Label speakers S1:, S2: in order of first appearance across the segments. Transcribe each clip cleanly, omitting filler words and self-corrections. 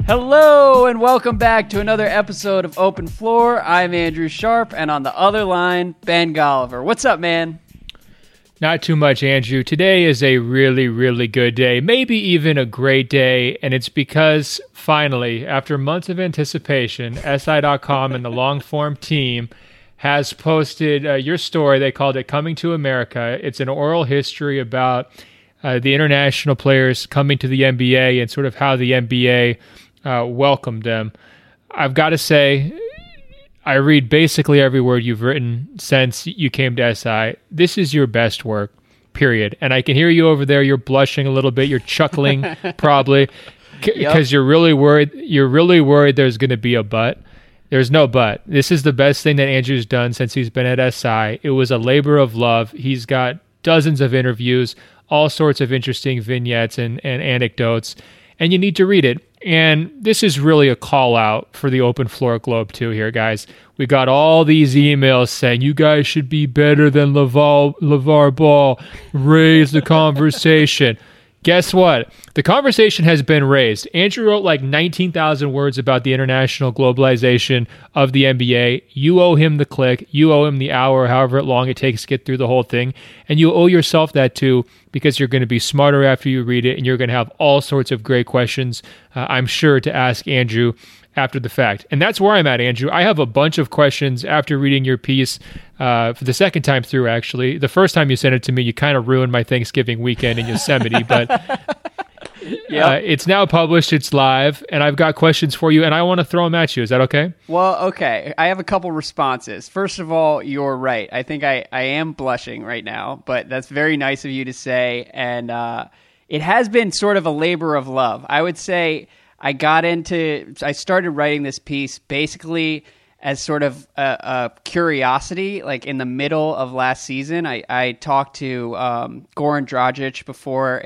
S1: Hello and welcome back to another episode of Open Floor. I'm Andrew Sharp, and on the other line, Ben Golliver. What's up, man?
S2: Not too much, Andrew. Today is a really, really good day, maybe even a great day, and it's because finally, after months of anticipation, SI.com and the long-form team has posted your story. They called it Coming to America. It's an oral history about the international players coming to the NBA and sort of how the NBA welcomed them. I've got to say, I read basically every word you've written since you came to SI. This is your best work, period. And I can hear you over there. You're blushing a little bit. You're chuckling probably because you're really worried. You're really worried there's going to be a but. There's no but. This is the best thing that Andrew's done since he's been at SI. It was a labor of love. He's got dozens of interviews, all sorts of interesting vignettes and anecdotes, and you need to read it. And this is really a call out for the Open Floor Globe too here, guys. We got all these emails saying, you guys should be better than LeVar Ball. Raise the conversation. Guess what? The conversation has been raised. Andrew wrote like 19,000 words about the international globalization of the NBA. You owe him the click. You owe him the hour, however long it takes to get through the whole thing. And you owe yourself that too, because you're going to be smarter after you read it, and you're going to have all sorts of great questions, I'm sure, to ask Andrew after the fact. And that's where I'm at, Andrew. I have a bunch of questions after reading your piece for the second time through, actually. The first time you sent it to me, you kind of ruined my Thanksgiving weekend in Yosemite, but it's now published, it's live, and I've got questions for you, and I want to throw them at you. Is that okay?
S1: Well, okay. I have a couple responses. First of all, you're right. I think I am blushing right now, but that's very nice of you to say, and it has been sort of a labor of love. I would say I started writing this piece basically as sort of a curiosity. Like in the middle of last season, I talked to Goran Dragic before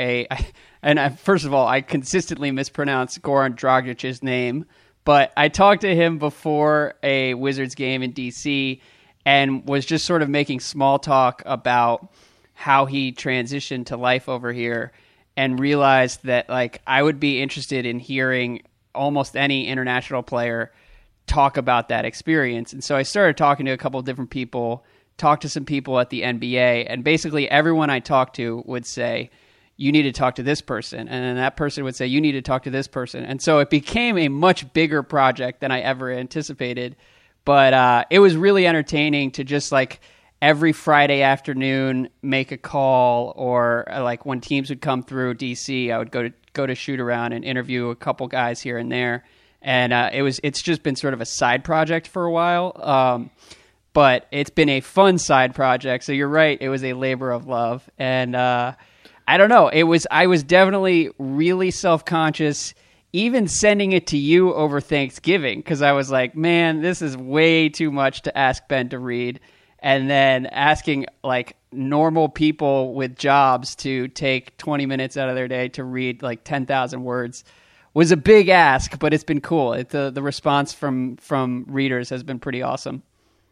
S1: first of all, I consistently mispronounce Goran Dragic's name, but I talked to him before a Wizards game in DC and was just sort of making small talk about how he transitioned to life over here, and realized that like I would be interested in hearing almost any international player talk about that experience. And so I started talking to a couple of different people, talked to some people at the NBA, and basically everyone I talked to would say, you need to talk to this person. And then that person would say, you need to talk to this person. And so it became a much bigger project than I ever anticipated. But it was really entertaining to just like every Friday afternoon make a call, or like when teams would come through DC, I would go to shoot around and interview a couple guys here and there. And it's just been sort of a side project for a while. But it's been a fun side project. So you're right. It was a labor of love. And I don't know. I was definitely really self-conscious even sending it to you over Thanksgiving, because I was like, man, this is way too much to ask Ben to read. And then asking like normal people with jobs to take 20 minutes out of their day to read like 10,000 words was a big ask, but it's been cool. The response from readers has been pretty awesome.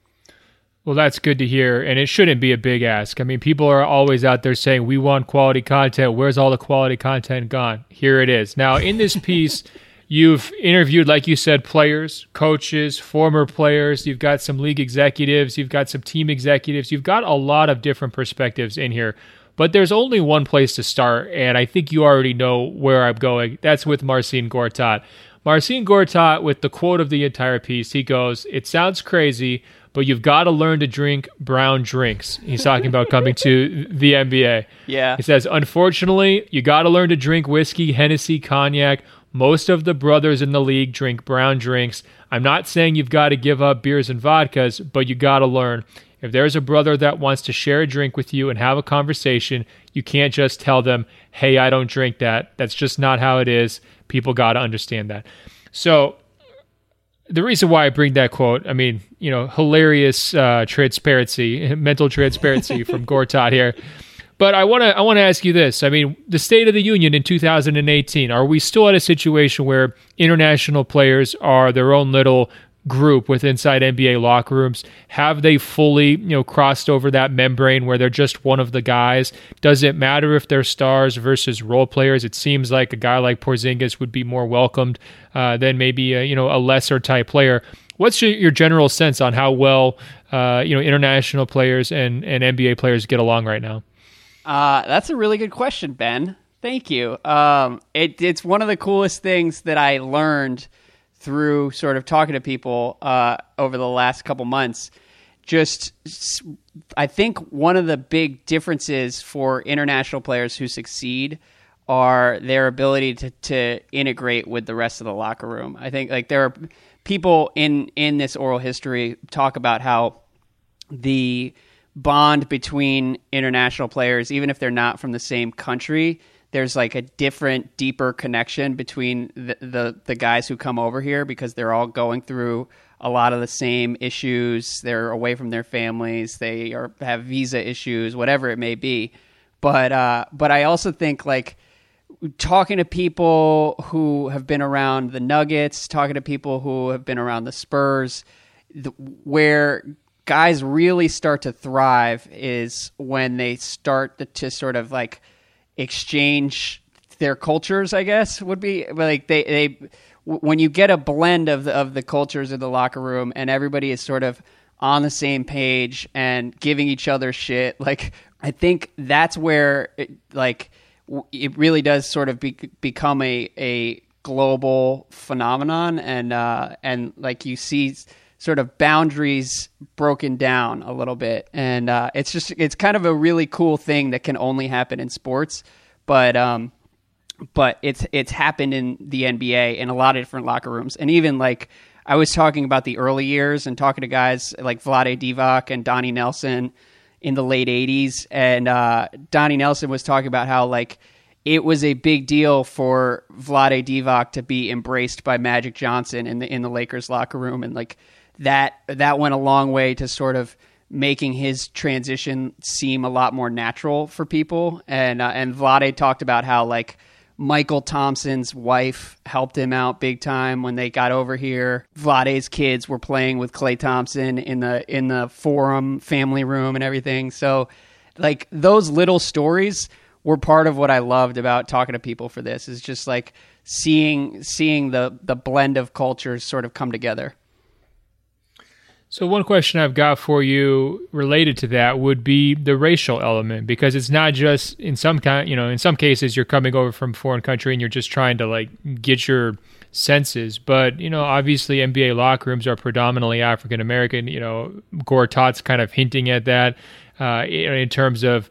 S2: Well, that's good to hear, and it shouldn't be a big ask. I mean, people are always out there saying, we want quality content. Where's all the quality content gone? Here it is. Now, in this piece, you've interviewed, like you said, players, coaches, former players. You've got some league executives. You've got some team executives. You've got a lot of different perspectives in here. But there's only one place to start, and I think you already know where I'm going. That's with Marcin Gortat. Marcin Gortat, with the quote of the entire piece, he goes, it sounds crazy, but you've got to learn to drink brown drinks. He's talking about coming to the NBA.
S1: Yeah.
S2: He says, unfortunately, you got to learn to drink whiskey, Hennessy, cognac. Most of the brothers in the league drink brown drinks. I'm not saying you've got to give up beers and vodkas, but you got to learn. If there's a brother that wants to share a drink with you and have a conversation, you can't just tell them, hey, I don't drink that. That's just not how it is. People got to understand that. So the reason why I bring that quote, I mean, hilarious transparency, mental transparency from Gortat here. But I want to ask you this. I mean, the State of the Union in 2018, are we still at a situation where international players are their own little group with inside NBA locker rooms? Have they fully, crossed over that membrane where they're just one of the guys? Does it matter if they're stars versus role players? It seems like a guy like Porzingis would be more welcomed than maybe a lesser type player. What's your general sense on how well international players and NBA players get along right now?
S1: That's a really good question, Ben. Thank you. It's one of the coolest things that I learned through sort of talking to people over the last couple months. I think one of the big differences for international players who succeed are their ability to integrate with the rest of the locker room. I think like there are people in this oral history talk about how the bond between international players, even if they're not from the same country, there's like a different, deeper connection between the guys who come over here because they're all going through a lot of the same issues. They're away from their families. They have visa issues, whatever it may be. But I also think like talking to people who have been around the Nuggets, talking to people who have been around the Spurs, where guys really start to thrive is when they start to sort of like exchange their cultures, I guess would be like they when you get a blend of the cultures of the locker room and everybody is sort of on the same page and giving each other shit, like I think that's where it really does sort of become a global phenomenon, and like you see sort of boundaries broken down a little bit. And it's kind of a really cool thing that can only happen in sports. But it's happened in the NBA in a lot of different locker rooms. And even like I was talking about the early years and talking to guys like Vlade Divac and Donnie Nelson in the late 80s. And Donnie Nelson was talking about how like it was a big deal for Vlade Divac to be embraced by Magic Johnson in the Lakers locker room. And like, that went a long way to sort of making his transition seem a lot more natural for people. And Vlade talked about how like Michael Thompson's wife helped him out big time when they got over here. Vlade's kids were playing with Klay Thompson in the Forum family room and everything. So like those little stories were part of what I loved about talking to people for this, is just like seeing the blend of cultures sort of come together.
S2: So one question I've got for you related to that would be the racial element, because it's not just in some cases you're coming over from a foreign country and you're just trying to like get your senses, but obviously NBA locker rooms are predominantly African American. Gortat's kind of hinting at that in terms of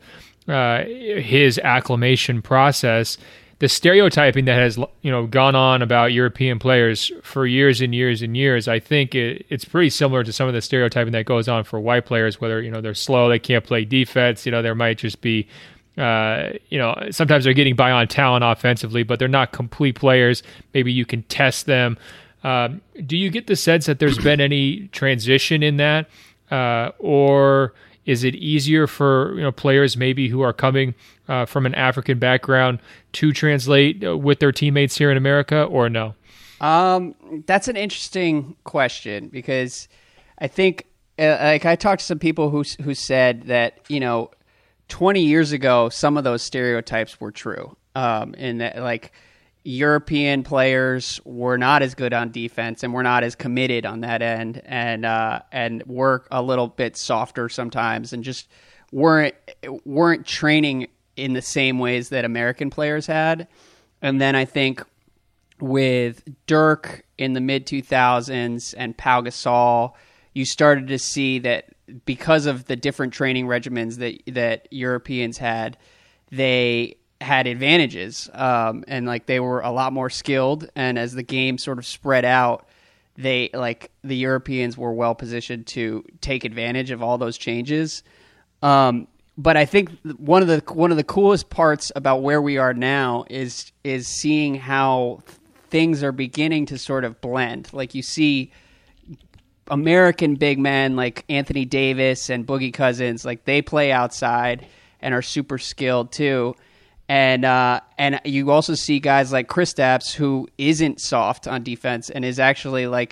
S2: his acclimation process. The stereotyping that has gone on about European players for years and years and years, I think it's pretty similar to some of the stereotyping that goes on for white players, whether they're slow, they can't play defense, there might just be sometimes they're getting by on talent offensively, but they're not complete players. Maybe you can test them. Do you get the sense that there's been any transition in that, or is it easier for players maybe who are coming from an African background to translate with their teammates here in America, or no?
S1: That's an interesting question, because I think like I talked to some people who said that 20 years ago some of those stereotypes were true, and that like European players were not as good on defense and were not as committed on that end, and were a little bit softer sometimes, and just weren't training in the same ways that American players had. And then I think with Dirk in the mid-2000s and Pau Gasol, you started to see that because of the different training regimens that Europeans had, they had advantages, and like they were a lot more skilled. And as the game sort of spread out, the Europeans were well positioned to take advantage of all those changes. But I think one of the coolest parts about where we are now is seeing how things are beginning to sort of blend. Like you see American big men like Anthony Davis and Boogie Cousins, like they play outside and are super skilled too. And you also see guys like Kristaps, who isn't soft on defense and is actually like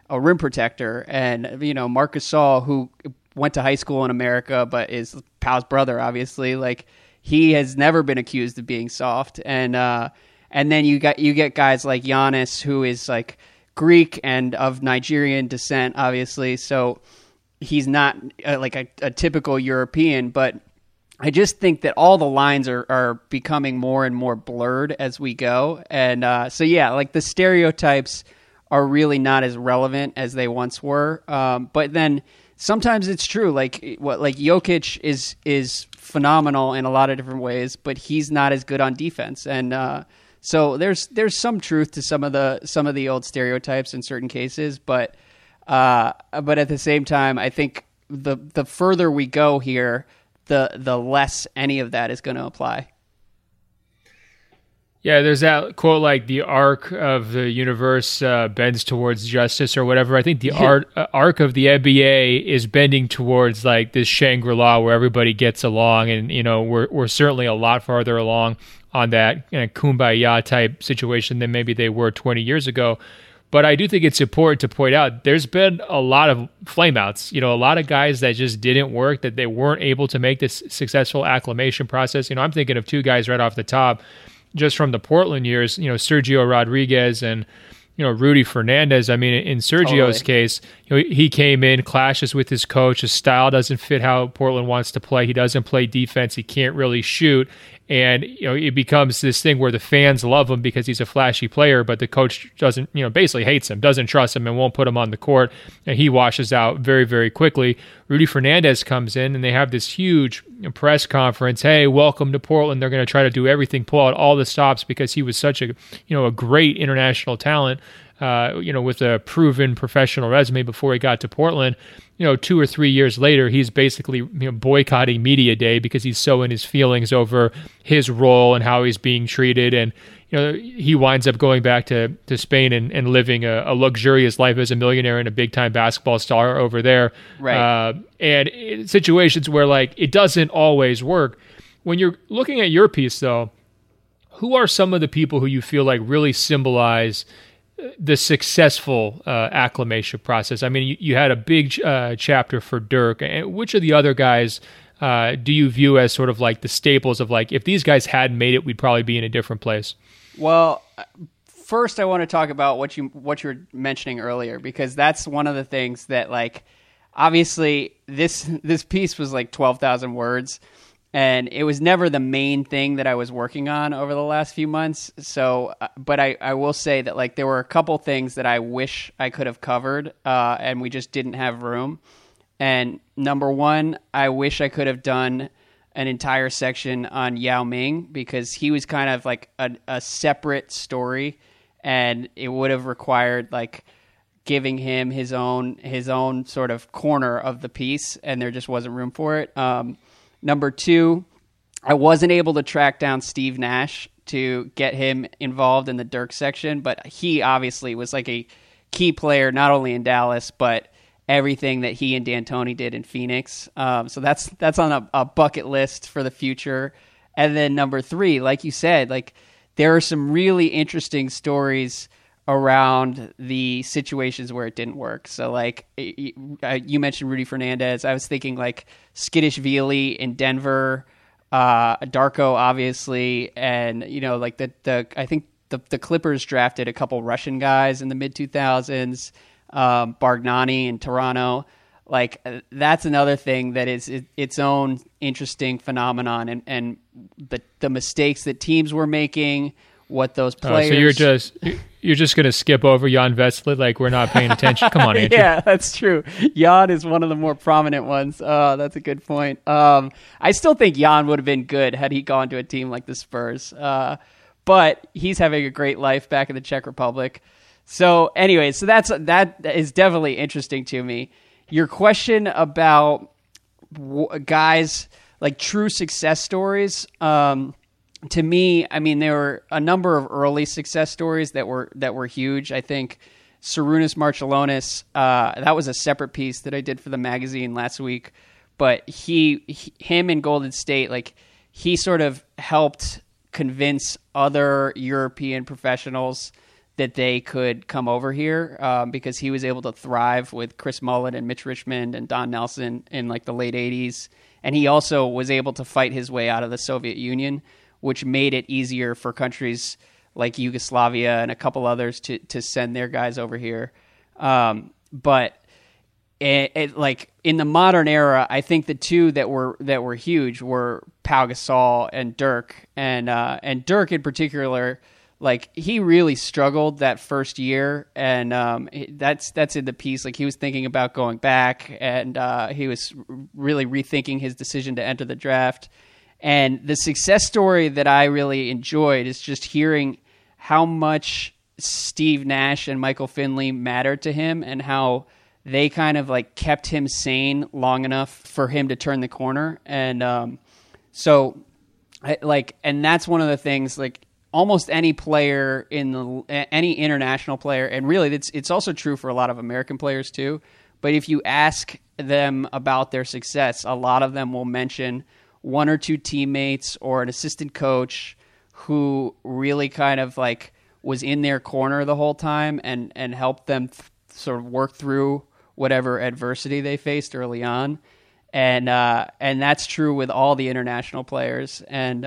S1: a rim protector. And, Marc Gasol, who went to high school in America, but is Pau's brother, obviously, like he has never been accused of being soft. And then you get guys like Giannis, who is like Greek and of Nigerian descent, obviously. So he's not like a typical European, but I just think that all the lines are becoming more and more blurred as we go. And so, yeah, like the stereotypes are really not as relevant as they once were. But then sometimes it's true. Like Jokic is phenomenal in a lot of different ways, but he's not as good on defense. And so there's some truth to some of the old stereotypes in certain cases. But at the same time, I think the further we go here, the less any of that is going to apply.
S2: Yeah, there's that quote like the arc of the universe bends towards justice or whatever. I think the arc of the NBA is bending towards like this Shangri-La where everybody gets along, and we're certainly a lot farther along on that kumbaya type situation than maybe they were 20 years ago. But I do think it's important to point out there's been a lot of flameouts, a lot of guys that just didn't work, that they weren't able to make this successful acclimation process. I'm thinking of two guys right off the top, just from the Portland years, Sergio Rodriguez and, Rudy Fernandez. I mean, in Sergio's case, he came in, clashes with his coach. His style doesn't fit how Portland wants to play. He doesn't play defense. He can't really shoot. And, it becomes this thing where the fans love him because he's a flashy player, but the coach doesn't, basically hates him, doesn't trust him, and won't put him on the court. And he washes out very, very quickly. Rudy Fernandez comes in, and they have this huge press conference. Hey, welcome to Portland. They're going to try to do everything, pull out all the stops because he was such a great international talent, with a proven professional resume before he got to Portland. 2 or 3 years later, he's basically boycotting media day because he's so in his feelings over his role and how he's being treated. And he winds up going back to Spain and living a luxurious life as a millionaire and a big time basketball star over there.
S1: Right.
S2: And in situations where like it doesn't always work. When you're looking at your piece, though, who are some of the people who you feel like really symbolize the successful acclimation process? I mean, you had a big chapter for Dirk. And which of the other guys do you view as sort of like the staples of like, if these guys hadn't made it, we'd probably be in a different place?
S1: Well, first I want to talk about what you were mentioning earlier, because that's one of the things that, like, obviously this piece was like 12,000 words. And it was never the main thing that I was working on over the last few months. So, but I will say that like there were a couple things that I wish I could have covered, and we just didn't have room. And number one, I wish I could have done an entire section on Yao Ming, because he was kind of like a separate story, and it would have required like giving him his own sort of corner of the piece, and there just wasn't room for it. Number two, I wasn't able to track down Steve Nash to get him involved in the Dirk section, but he obviously was like a key player, not only in Dallas, but everything that he and D'Antoni did in Phoenix. So that's on a bucket list for the future. And then number three, like you said, like there are some really interesting stories around the situations where it didn't work. So like you mentioned Rudy Fernandez. I was thinking like Skitishvili in Denver, Darko obviously, and like I think the Clippers drafted a couple Russian guys in the mid 2000s, Bargnani in Toronto. Like that's another thing that is its own interesting phenomenon, and the mistakes that teams were making, what those players.
S2: So you're just going to skip over Jan Vesely like we're not paying attention? Come on, Andrew.
S1: Yeah, that's true. Jan is one of the more prominent ones. That's a good point. I still think Jan would have been good had he gone to a team like the Spurs. But he's having a great life back in the Czech Republic. So anyway, that is definitely interesting to me. Your question about guys like true success stories, to me, I mean, there were a number of early success stories that were huge. I think Sarunas Marciulionis, that was a separate piece that I did for the magazine last week, but him in Golden State, like he sort of helped convince other European professionals that they could come over here because he was able to thrive with Chris Mullin and Mitch Richmond and Don Nelson in like the late 80s. And he also was able to fight his way out of the Soviet Union, which made it easier for countries like Yugoslavia and a couple others to send their guys over here. But like in the modern era, I think the two that were huge were Pau Gasol and Dirk, and Dirk in particular. Like he really struggled that first year, and that's in the piece. Like he was thinking about going back, and he was really rethinking his decision to enter the draft. And the success story that I really enjoyed is just hearing how much Steve Nash and Michael Finley mattered to him, and how they kind of like kept him sane long enough for him to turn the corner. And and that's one of the things like. Almost any player any international player, and really it's also true for a lot of American players too. But if you ask them about their success, a lot of them will mention one or two teammates or an assistant coach who really kind of like was in their corner the whole time and helped them sort of work through whatever adversity they faced early on. And that's true with all the international players.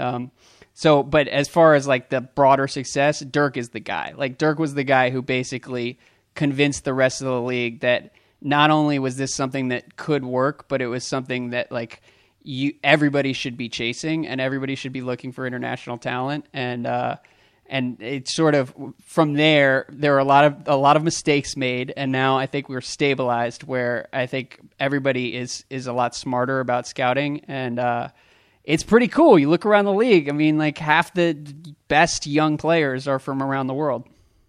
S1: But as far as like the broader success, Dirk is the guy. Like Dirk was the guy who basically convinced the rest of the league that not only was this something that could work, but it was something that like everybody should be chasing and everybody should be looking for international talent. And it's sort of from there were a lot of mistakes made, and now I think we're stabilized where I think everybody is a lot smarter about scouting, and it's pretty cool. You look around the league, I mean, like half the best young players are from around the world.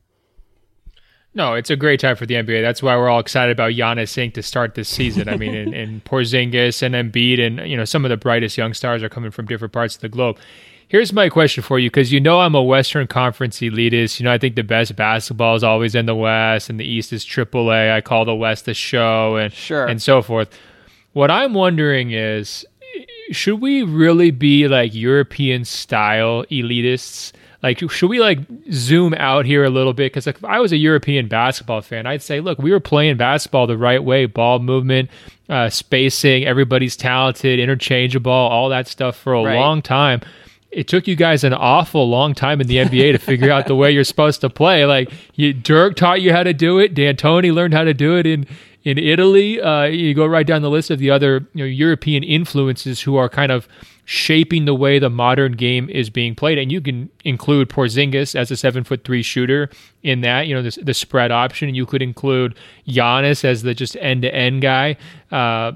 S2: No, it's a great time for the NBA. That's why we're all excited about Giannis Inc. to start this season. I mean, and Porzingis and Embiid and some of the brightest young stars are coming from different parts of the globe. Here's my question for you, because I'm a Western Conference elitist. I think the best basketball is always in the West, and the East is AAA. I call the West the show, and
S1: sure.
S2: And so forth. What I'm wondering is, should we really be like European style elitists? Like, should we like zoom out here a little bit? Because if I was a European basketball fan, I'd say, look, we were playing basketball the right way, ball movement, spacing, everybody's talented, interchangeable, all that stuff for a long time. It took you guys an awful long time in the NBA to figure out the way you're supposed to play. Like Dirk taught you how to do it. D'Antoni learned how to do it in Italy. You go right down the list of the other European influences who are kind of shaping the way the modern game is being played. And you can include Porzingis as a 7'3" shooter in that, the spread option. You could include Giannis as the just end-to-end guy. I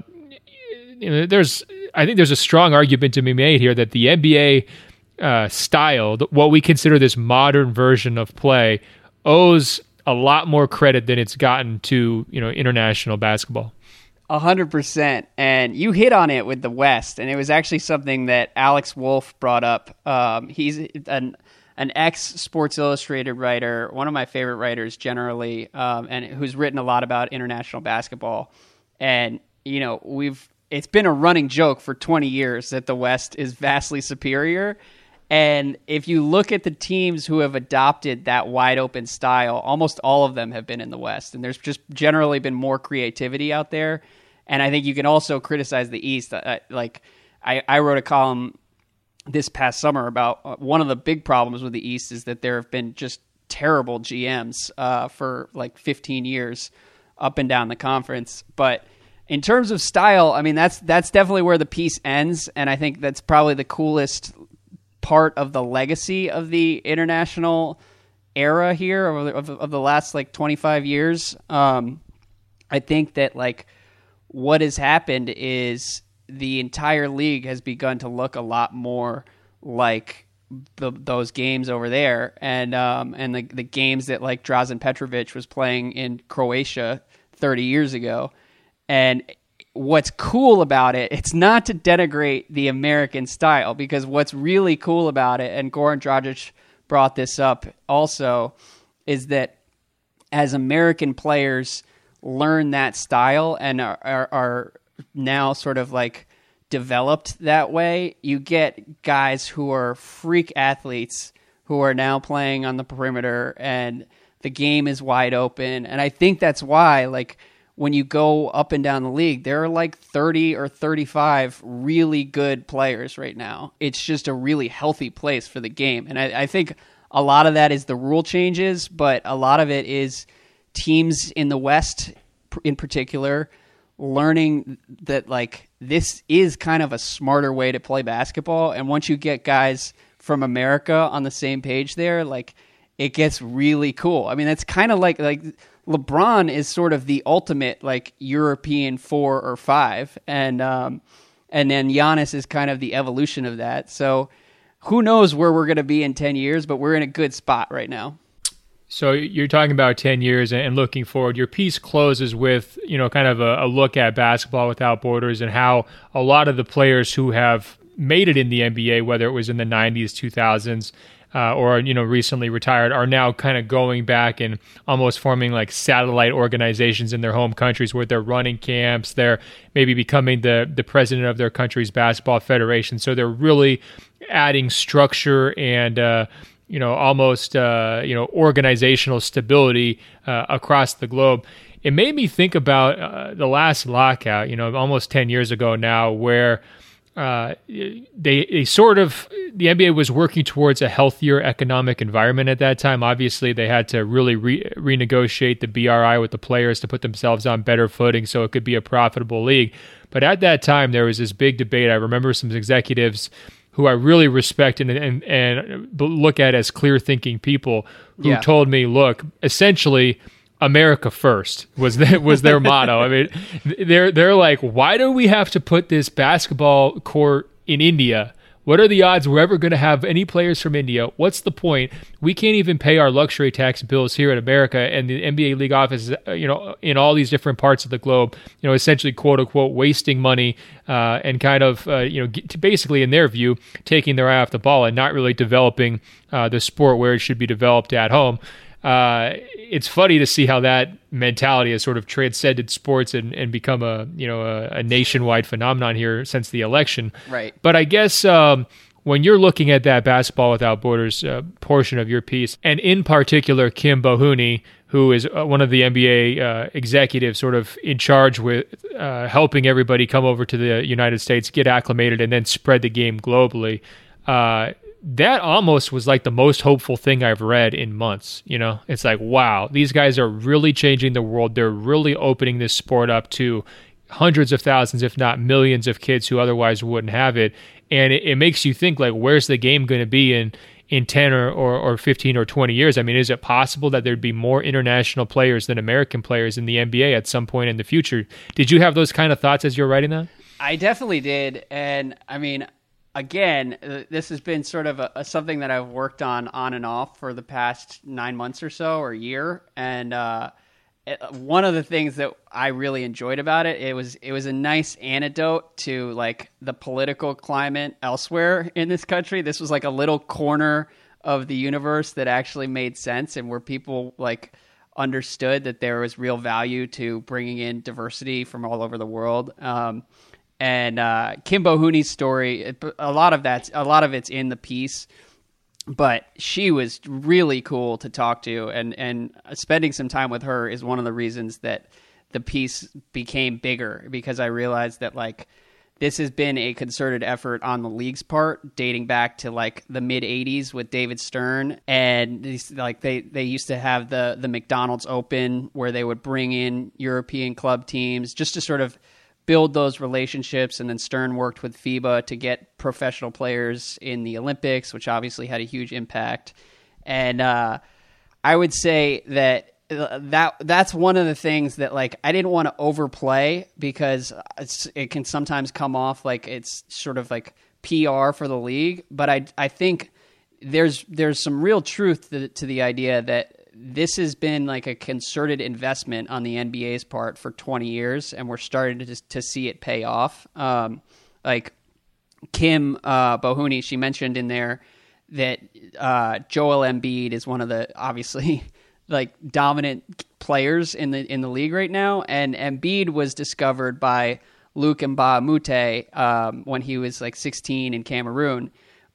S2: think there's a strong argument to be made here that the NBA style, what we consider this modern version of play, owes a lot more credit than it's gotten to international basketball.
S1: 100%. And you hit on it with the West, and it was actually something that Alex Wolff brought up. He's an ex-Sports Illustrated writer, one of my favorite writers generally, and who's written a lot about international basketball. And it's been a running joke for 20 years that the West is vastly superior. And if you look at the teams who have adopted that wide open style, almost all of them have been in the West. And there's just generally been more creativity out there. And I think you can also criticize the East. I wrote a column this past summer about one of the big problems with the East is that there have been just terrible GMs for like 15 years up and down the conference. But in terms of style, I mean, that's definitely where the piece ends. And I think that's probably the coolest part of the legacy of the international era here of the last like 25 years. I think that like what has happened is the entire league has begun to look a lot more like those games over there, and the games that like Drazen Petrovic was playing in Croatia 30 years ago. And what's cool about it, it's not to denigrate the American style, because what's really cool about it, and Goran Dragic brought this up also, is that as American players learn that style and are now sort of like developed that way, you get guys who are freak athletes who are now playing on the perimeter, and The game is wide open. And I think that's why, like, when you go up and down the league, there are like 30 or 35 really good players right now. It's just a really healthy place for the game. And I think a lot of that is the rule changes, but a lot of it is teams in the West in particular learning that, like, this is kind of a smarter way to play basketball. And once you get guys from America on the same page there, like, it gets really cool. I mean, that's kind of like LeBron is sort of the ultimate, like, European 4 or 5. And then Giannis is kind of the evolution of that. So who knows where we're going to be in 10 years, but we're in a good spot right now.
S2: So you're talking about 10 years and looking forward. Your piece closes with, kind of a look at Basketball Without Borders and how a lot of the players who have made it in the NBA, whether it was in the 90s, 2000s, or recently retired, are now kind of going back and almost forming like satellite organizations in their home countries where they're running camps. They're maybe becoming the president of their country's basketball federation. So they're really adding structure and almost organizational stability across the globe. It made me think about the last lockout, almost 10 years ago now, where they sort of, the NBA was working towards a healthier economic environment at that time. Obviously, they had to really renegotiate the BRI with the players to put themselves on better footing so it could be a profitable league. But at that time, there was this big debate. I remember some executives who I really respect and look at as clear-thinking people who told me, look, essentially, America first was their motto. I mean, they're like, why do we have to put this basketball court in India? What are the odds we're ever going to have any players from India? What's the point? We can't even pay our luxury tax bills here in America, and the NBA league office, in all these different parts of the globe, essentially quote unquote wasting money and kind of basically, in their view, taking their eye off the ball and not really developing the sport where it should be developed at home. It's funny to see how that mentality has sort of transcended sports and become a nationwide phenomenon here since the election.
S1: Right.
S2: But I guess when you're looking at that Basketball Without Borders portion of your piece, and in particular Kim Bohuni, who is one of the NBA executives sort of in charge with helping everybody come over to the United States, get acclimated, and then spread the game globally, that almost was like the most hopeful thing I've read in months. It's like, wow, these guys are really changing the world. They're really opening this sport up to hundreds of thousands, if not millions of kids who otherwise wouldn't have it. And it makes you think, like, where's the game going to be in 10 or 15 or 20 years? I mean, is it possible that there'd be more international players than American players in the NBA at some point in the future? Did you have those kind of thoughts as you were writing that?
S1: I definitely did. And I mean, again, this has been sort of something that I've worked on and off for the past 9 months or so, or a year. And one of the things that I really enjoyed about it was a nice antidote to, like, the political climate elsewhere in this country. This was like a little corner of the universe that actually made sense, and where people, like, understood that there was real value to bringing in diversity from all over the world. And Kim Bohuni's story, a lot of it's in the piece, but she was really cool to talk to, and spending some time with her is one of the reasons that the piece became bigger, because I realized that, like, this has been a concerted effort on the league's part, dating back to, like, the mid '80s with David Stern, and they used to have the McDonald's Open, where they would bring in European club teams just to sort of build those relationships. And then Stern worked with FIBA to get professional players in the Olympics, which obviously had a huge impact. And I would say that's one of the things that, like, I didn't want to overplay, because it can sometimes come off like it's sort of like PR for the league. But I think there's some real truth to the idea that this has been like a concerted investment on the NBA's part for 20 years, and we're starting to see it pay off. Like Kim Bohuni, she mentioned in there that Joel Embiid is one of the obviously like dominant players in the league right now, and Embiid was discovered by Luc Mbah a Moute when he was like 16 in Cameroon.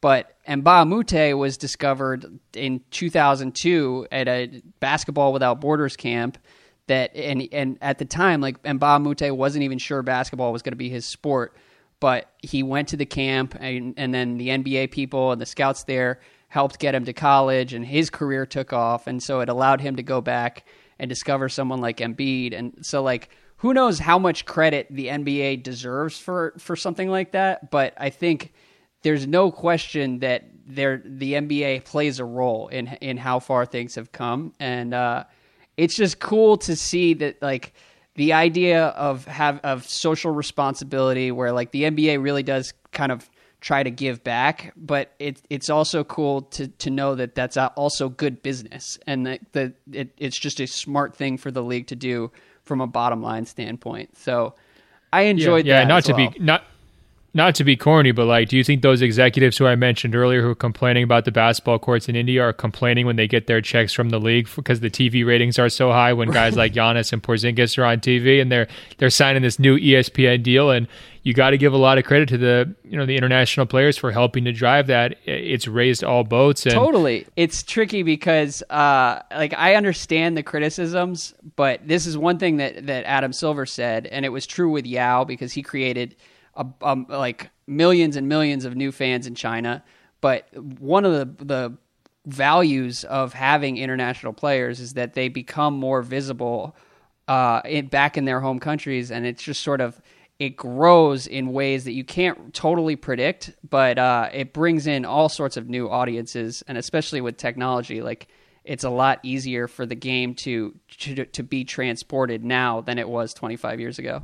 S1: But Mbah a Moute was discovered in 2002 at a Basketball Without Borders camp. And at the time, like, Mbah a Moute wasn't even sure basketball was going to be his sport, but he went to the camp, and then the NBA people and the scouts there helped get him to college, and his career took off, and so it allowed him to go back and discover someone like Embiid. And so, like, who knows how much credit the NBA deserves for something like that, but I think there's no question that the NBA plays a role in how far things have come, and it's just cool to see that, like, the idea of social responsibility, where, like, the NBA really does kind of try to give back, but it's also cool to know that that's also good business, and that it's just a smart thing for the league to do from a bottom line standpoint. So I enjoyed that.
S2: Yeah, not to be corny, but, like, do you think those executives who I mentioned earlier who are complaining about the basketball courts in India are complaining when they get their checks from the league because the TV ratings are so high when guys like Giannis and Porzingis are on TV, and they're signing this new ESPN deal? And you got to give a lot of credit to the international players for helping to drive that. It's raised all boats. And
S1: totally. It's tricky because like, I understand the criticisms, but this is one thing that Adam Silver said, and it was true with Yao because he created like millions and millions of new fans in China. But one of the values of having international players is that they become more visible back in their home countries, and it's just sort of, it grows in ways that you can't totally predict, but it brings in all sorts of new audiences, and especially with technology, like, it's a lot easier for the game to be transported now than it was 25 years ago.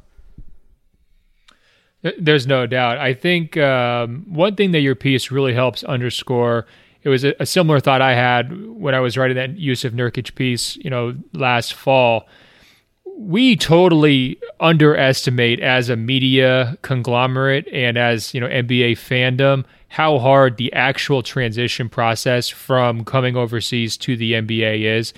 S2: There's no doubt. I think one thing that your piece really helps underscore, it was a similar thought I had when I was writing that Yusuf Nurkic piece, last fall. We totally underestimate, as a media conglomerate and as, NBA fandom, how hard the actual transition process from coming overseas to the NBA is.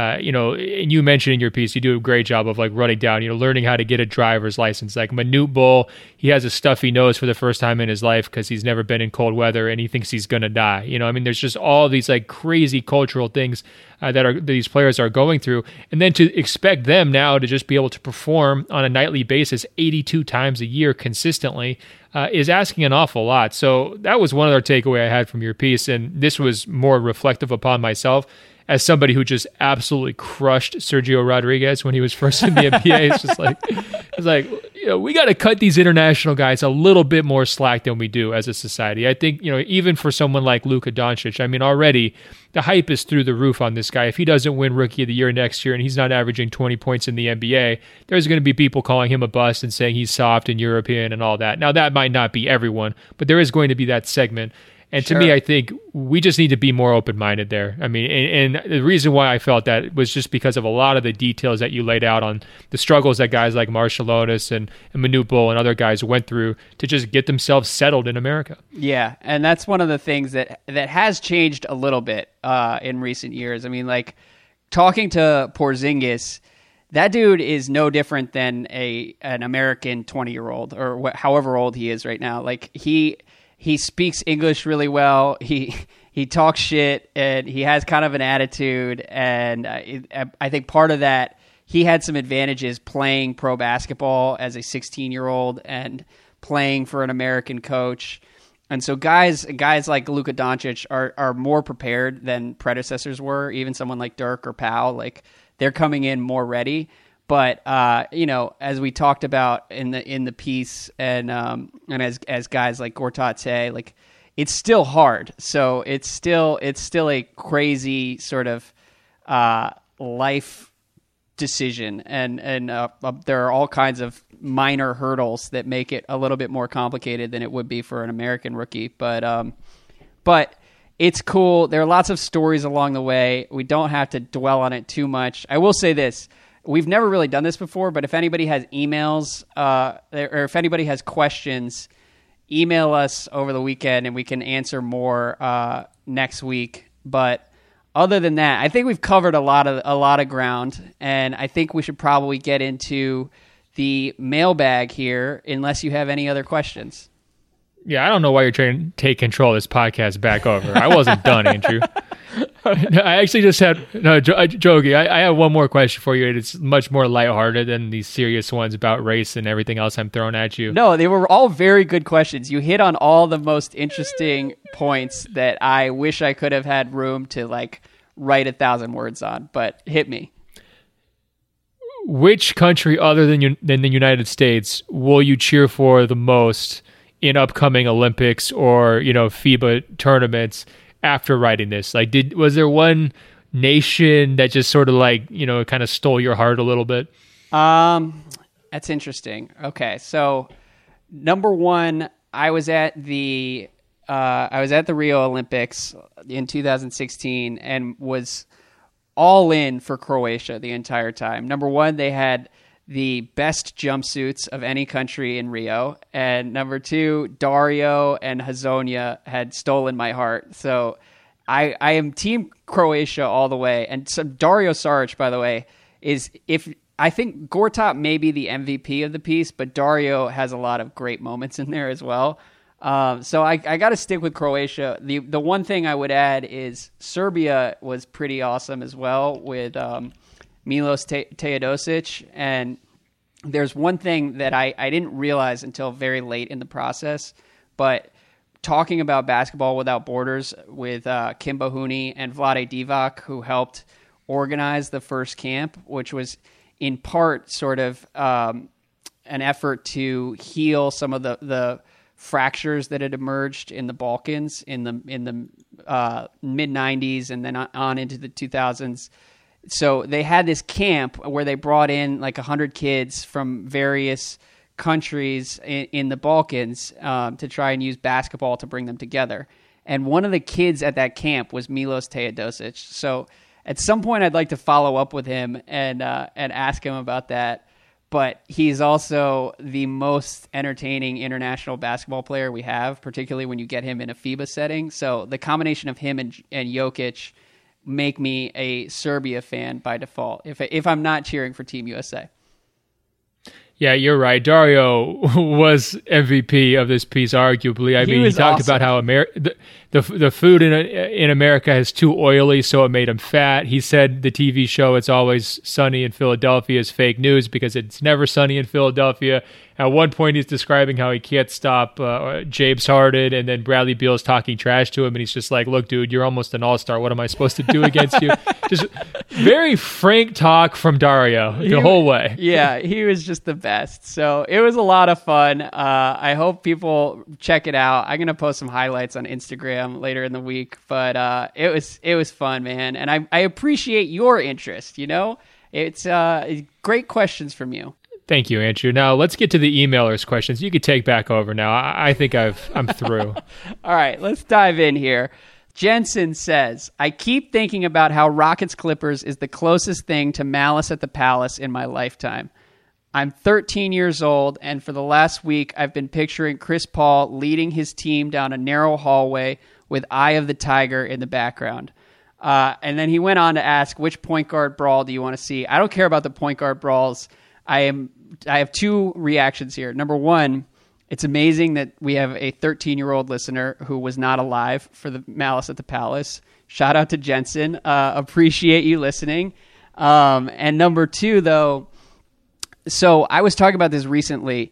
S2: And you mentioned in your piece, you do a great job of, like, running down, learning how to get a driver's license. Like Manute Bol, he has a stuffy nose for the first time in his life because he's never been in cold weather and he thinks he's going to die. There's just all these, like, crazy cultural things that these players are going through. And then to expect them now to just be able to perform on a nightly basis 82 times a year consistently is asking an awful lot. So that was one other takeaway I had from your piece. And this was more reflective upon myself as somebody who just absolutely crushed Sergio Rodriguez when he was first in the NBA. It's like, we got to cut these international guys a little bit more slack than we do as a society. I think, even for someone like Luka Doncic, already the hype is through the roof on this guy. If he doesn't win Rookie of the Year next year and he's not averaging 20 points in the NBA, there's going to be people calling him a bust and saying he's soft and European and all that. Now, that might not be everyone, but there is going to be that segment. And to me, I think we just need to be more open-minded there. And the reason why I felt that was just because of a lot of the details that you laid out on the struggles that guys like Marciulionis and Manute Bol and other guys went through to just get themselves settled in America.
S1: Yeah, and that's one of the things that has changed a little bit in recent years. Like, talking to Porzingis, that dude is no different than an American 20-year-old or however old he is right now. Like, he speaks English really well. He talks shit, and he has kind of an attitude. And I think part of that, he had some advantages playing pro basketball as a 16-year-old and playing for an American coach. And so guys like Luka Doncic are more prepared than predecessors were. Even someone like Dirk or Powell, like, they're coming in more ready. But as we talked about in the piece, and as guys like Gortat say, like, it's still hard. So it's still a crazy sort of life decision, and there are all kinds of minor hurdles that make it a little bit more complicated than it would be for an American rookie. But it's cool. There are lots of stories along the way. We don't have to dwell on it too much. I will say this. We've never really done this before, but if anybody has emails or if anybody has questions, email us over the weekend and we can answer more next week. But other than that, I think we've covered a lot of ground, and I think we should probably get into the mailbag here, unless you have any other questions.
S2: Yeah, I don't know why you're trying to take control of this podcast back over. I wasn't done, Andrew. I actually just had Jogi. I have one more question for you. It's much more lighthearted than these serious ones about race and everything else I'm throwing at you.
S1: No, they were all very good questions. You hit on all the most interesting points that I wish I could have had room to like write 1,000 words on. But hit me.
S2: Which country other than the United States will you cheer for the most in upcoming Olympics or FIBA tournaments? After writing this, like, was there one nation that just sort of like kind of stole your heart a little bit?
S1: That's interesting. Okay, so number one, I was at the Rio Olympics in 2016 and was all in for Croatia the entire time. Number one, they had the best jumpsuits of any country in Rio. And number two, Dario and Hazonia had stolen my heart. So I am team Croatia all the way. And so Dario Saric, by the way, I think Gortat may be the MVP of the piece, but Dario has a lot of great moments in there as well. So I got to stick with Croatia. The one thing I would add is Serbia was pretty awesome as well with Milos Teodosic. And there's one thing that I didn't realize until very late in the process, but talking about Basketball Without Borders with Kim Bohuni and Vlade Divac, who helped organize the first camp, which was in part sort of an effort to heal some of the fractures that had emerged in the Balkans in the mid 90s and then on into the 2000s. So they had this camp where they brought in like 100 kids from various countries in the Balkans to try and use basketball to bring them together. And one of the kids at that camp was Milos Teodosic. So at some point I'd like to follow up with him and ask him about that. But he's also the most entertaining international basketball player we have, particularly when you get him in a FIBA setting. So the combination of him and Jokic make me a Serbia fan by default if I'm not cheering for Team USA.
S2: Yeah, you're right. Dario was MVP of this piece, arguably. I mean, he talked about how the food in America is too oily, so it made him fat. He said the TV show It's Always Sunny in Philadelphia is fake news because it's never sunny in Philadelphia. At one point, he's describing how he can't stop James Harden, and then Bradley Beal's talking trash to him, and he's just like, look, dude, you're almost an all-star. What am I supposed to do against you? Just very frank talk from Dario the whole way.
S1: Yeah, he was just the best. So it was a lot of fun. I hope people check it out. I'm going to post some highlights on Instagram later in the week, but it was fun, man. And I appreciate your interest, It's great questions from you.
S2: Thank you, Andrew. Now, let's get to the emailers' questions. You could take back over now. I think I'm through.
S1: All right, let's dive in here. Jensen says, I keep thinking about how Rockets Clippers is the closest thing to Malice at the Palace in my lifetime. I'm 13 years old, and for the last week, I've been picturing Chris Paul leading his team down a narrow hallway with Eye of the Tiger in the background. And then he went on to ask, which point guard brawl do you want to see? I don't care about the point guard brawls. I have two reactions here. Number one, it's amazing that we have a 13-year-old listener who was not alive for the Malice at the Palace. Shout out to Jensen. Appreciate you listening. And number two, though, so I was talking about this recently.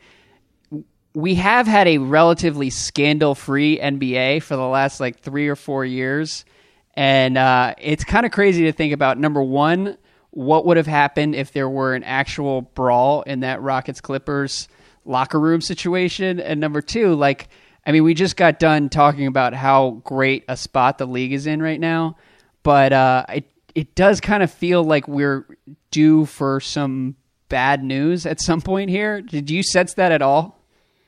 S1: We have had a relatively scandal-free NBA for the last 3 or 4 years. And it's kind of crazy to think about, number one, what would have happened if there were an actual brawl in that Rockets-Clippers locker room situation? And number two, we just got done talking about how great a spot the league is in right now, but it does kind of feel like we're due for some bad news at some point here. Did you sense that at all?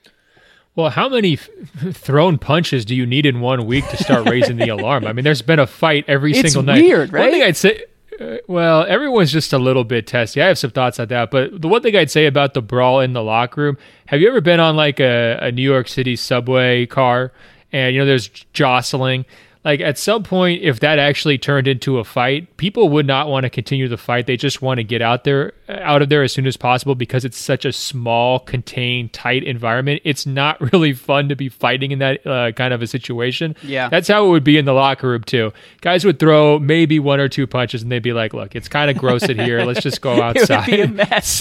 S2: Well, how many thrown punches do you need in 1 week to start raising the alarm? I mean, there's been a fight every single night.
S1: It's weird, right?
S2: One thing I'd say... well, everyone's just a little bit testy. I have some thoughts on that. But the one thing I'd say about the brawl in the locker room, have you ever been on a New York City subway car and, there's jostling? like at some point, if that actually turned into a fight, people would not want to continue the fight. They just want to get out of there as soon as possible because it's such a small, contained, tight environment. It's not really fun to be fighting in that kind of a situation.
S1: Yeah.
S2: That's how it would be in the locker room too. Guys would throw maybe 1 or 2 punches and they'd be like, look, it's kind of gross in here. Let's just go outside.
S1: It would be a mess.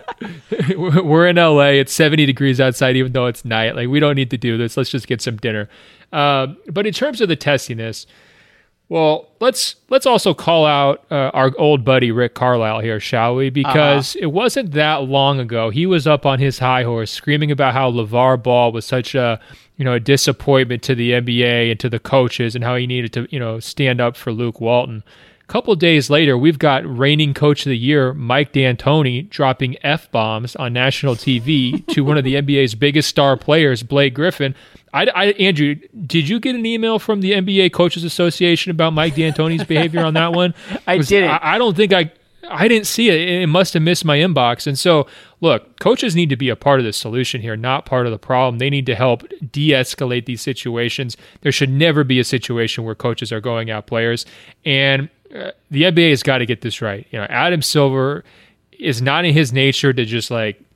S2: We're in LA. It's 70 degrees outside, even though it's night. Like, we don't need to do this. Let's just get some dinner. But in terms of the testiness, well, let's also call out our old buddy Rick Carlisle here, shall we? Because it wasn't that long ago he was up on his high horse screaming about how LeVar Ball was such a disappointment to the NBA and to the coaches, and how he needed to stand up for Luke Walton. A couple of days later, we've got reigning coach of the year Mike D'Antoni dropping F-bombs on national TV to one of the NBA's biggest star players, Blake Griffin. Andrew, did you get an email from the NBA Coaches Association about Mike D'Antoni's behavior on that one?
S1: I didn't.
S2: I don't think I didn't see it. It must have missed my inbox. And so, look, coaches need to be a part of the solution here, not part of the problem. They need to help de-escalate these situations. There should never be a situation where coaches are going at players. And the NBA has got to get this right. Adam Silver is not in his nature to just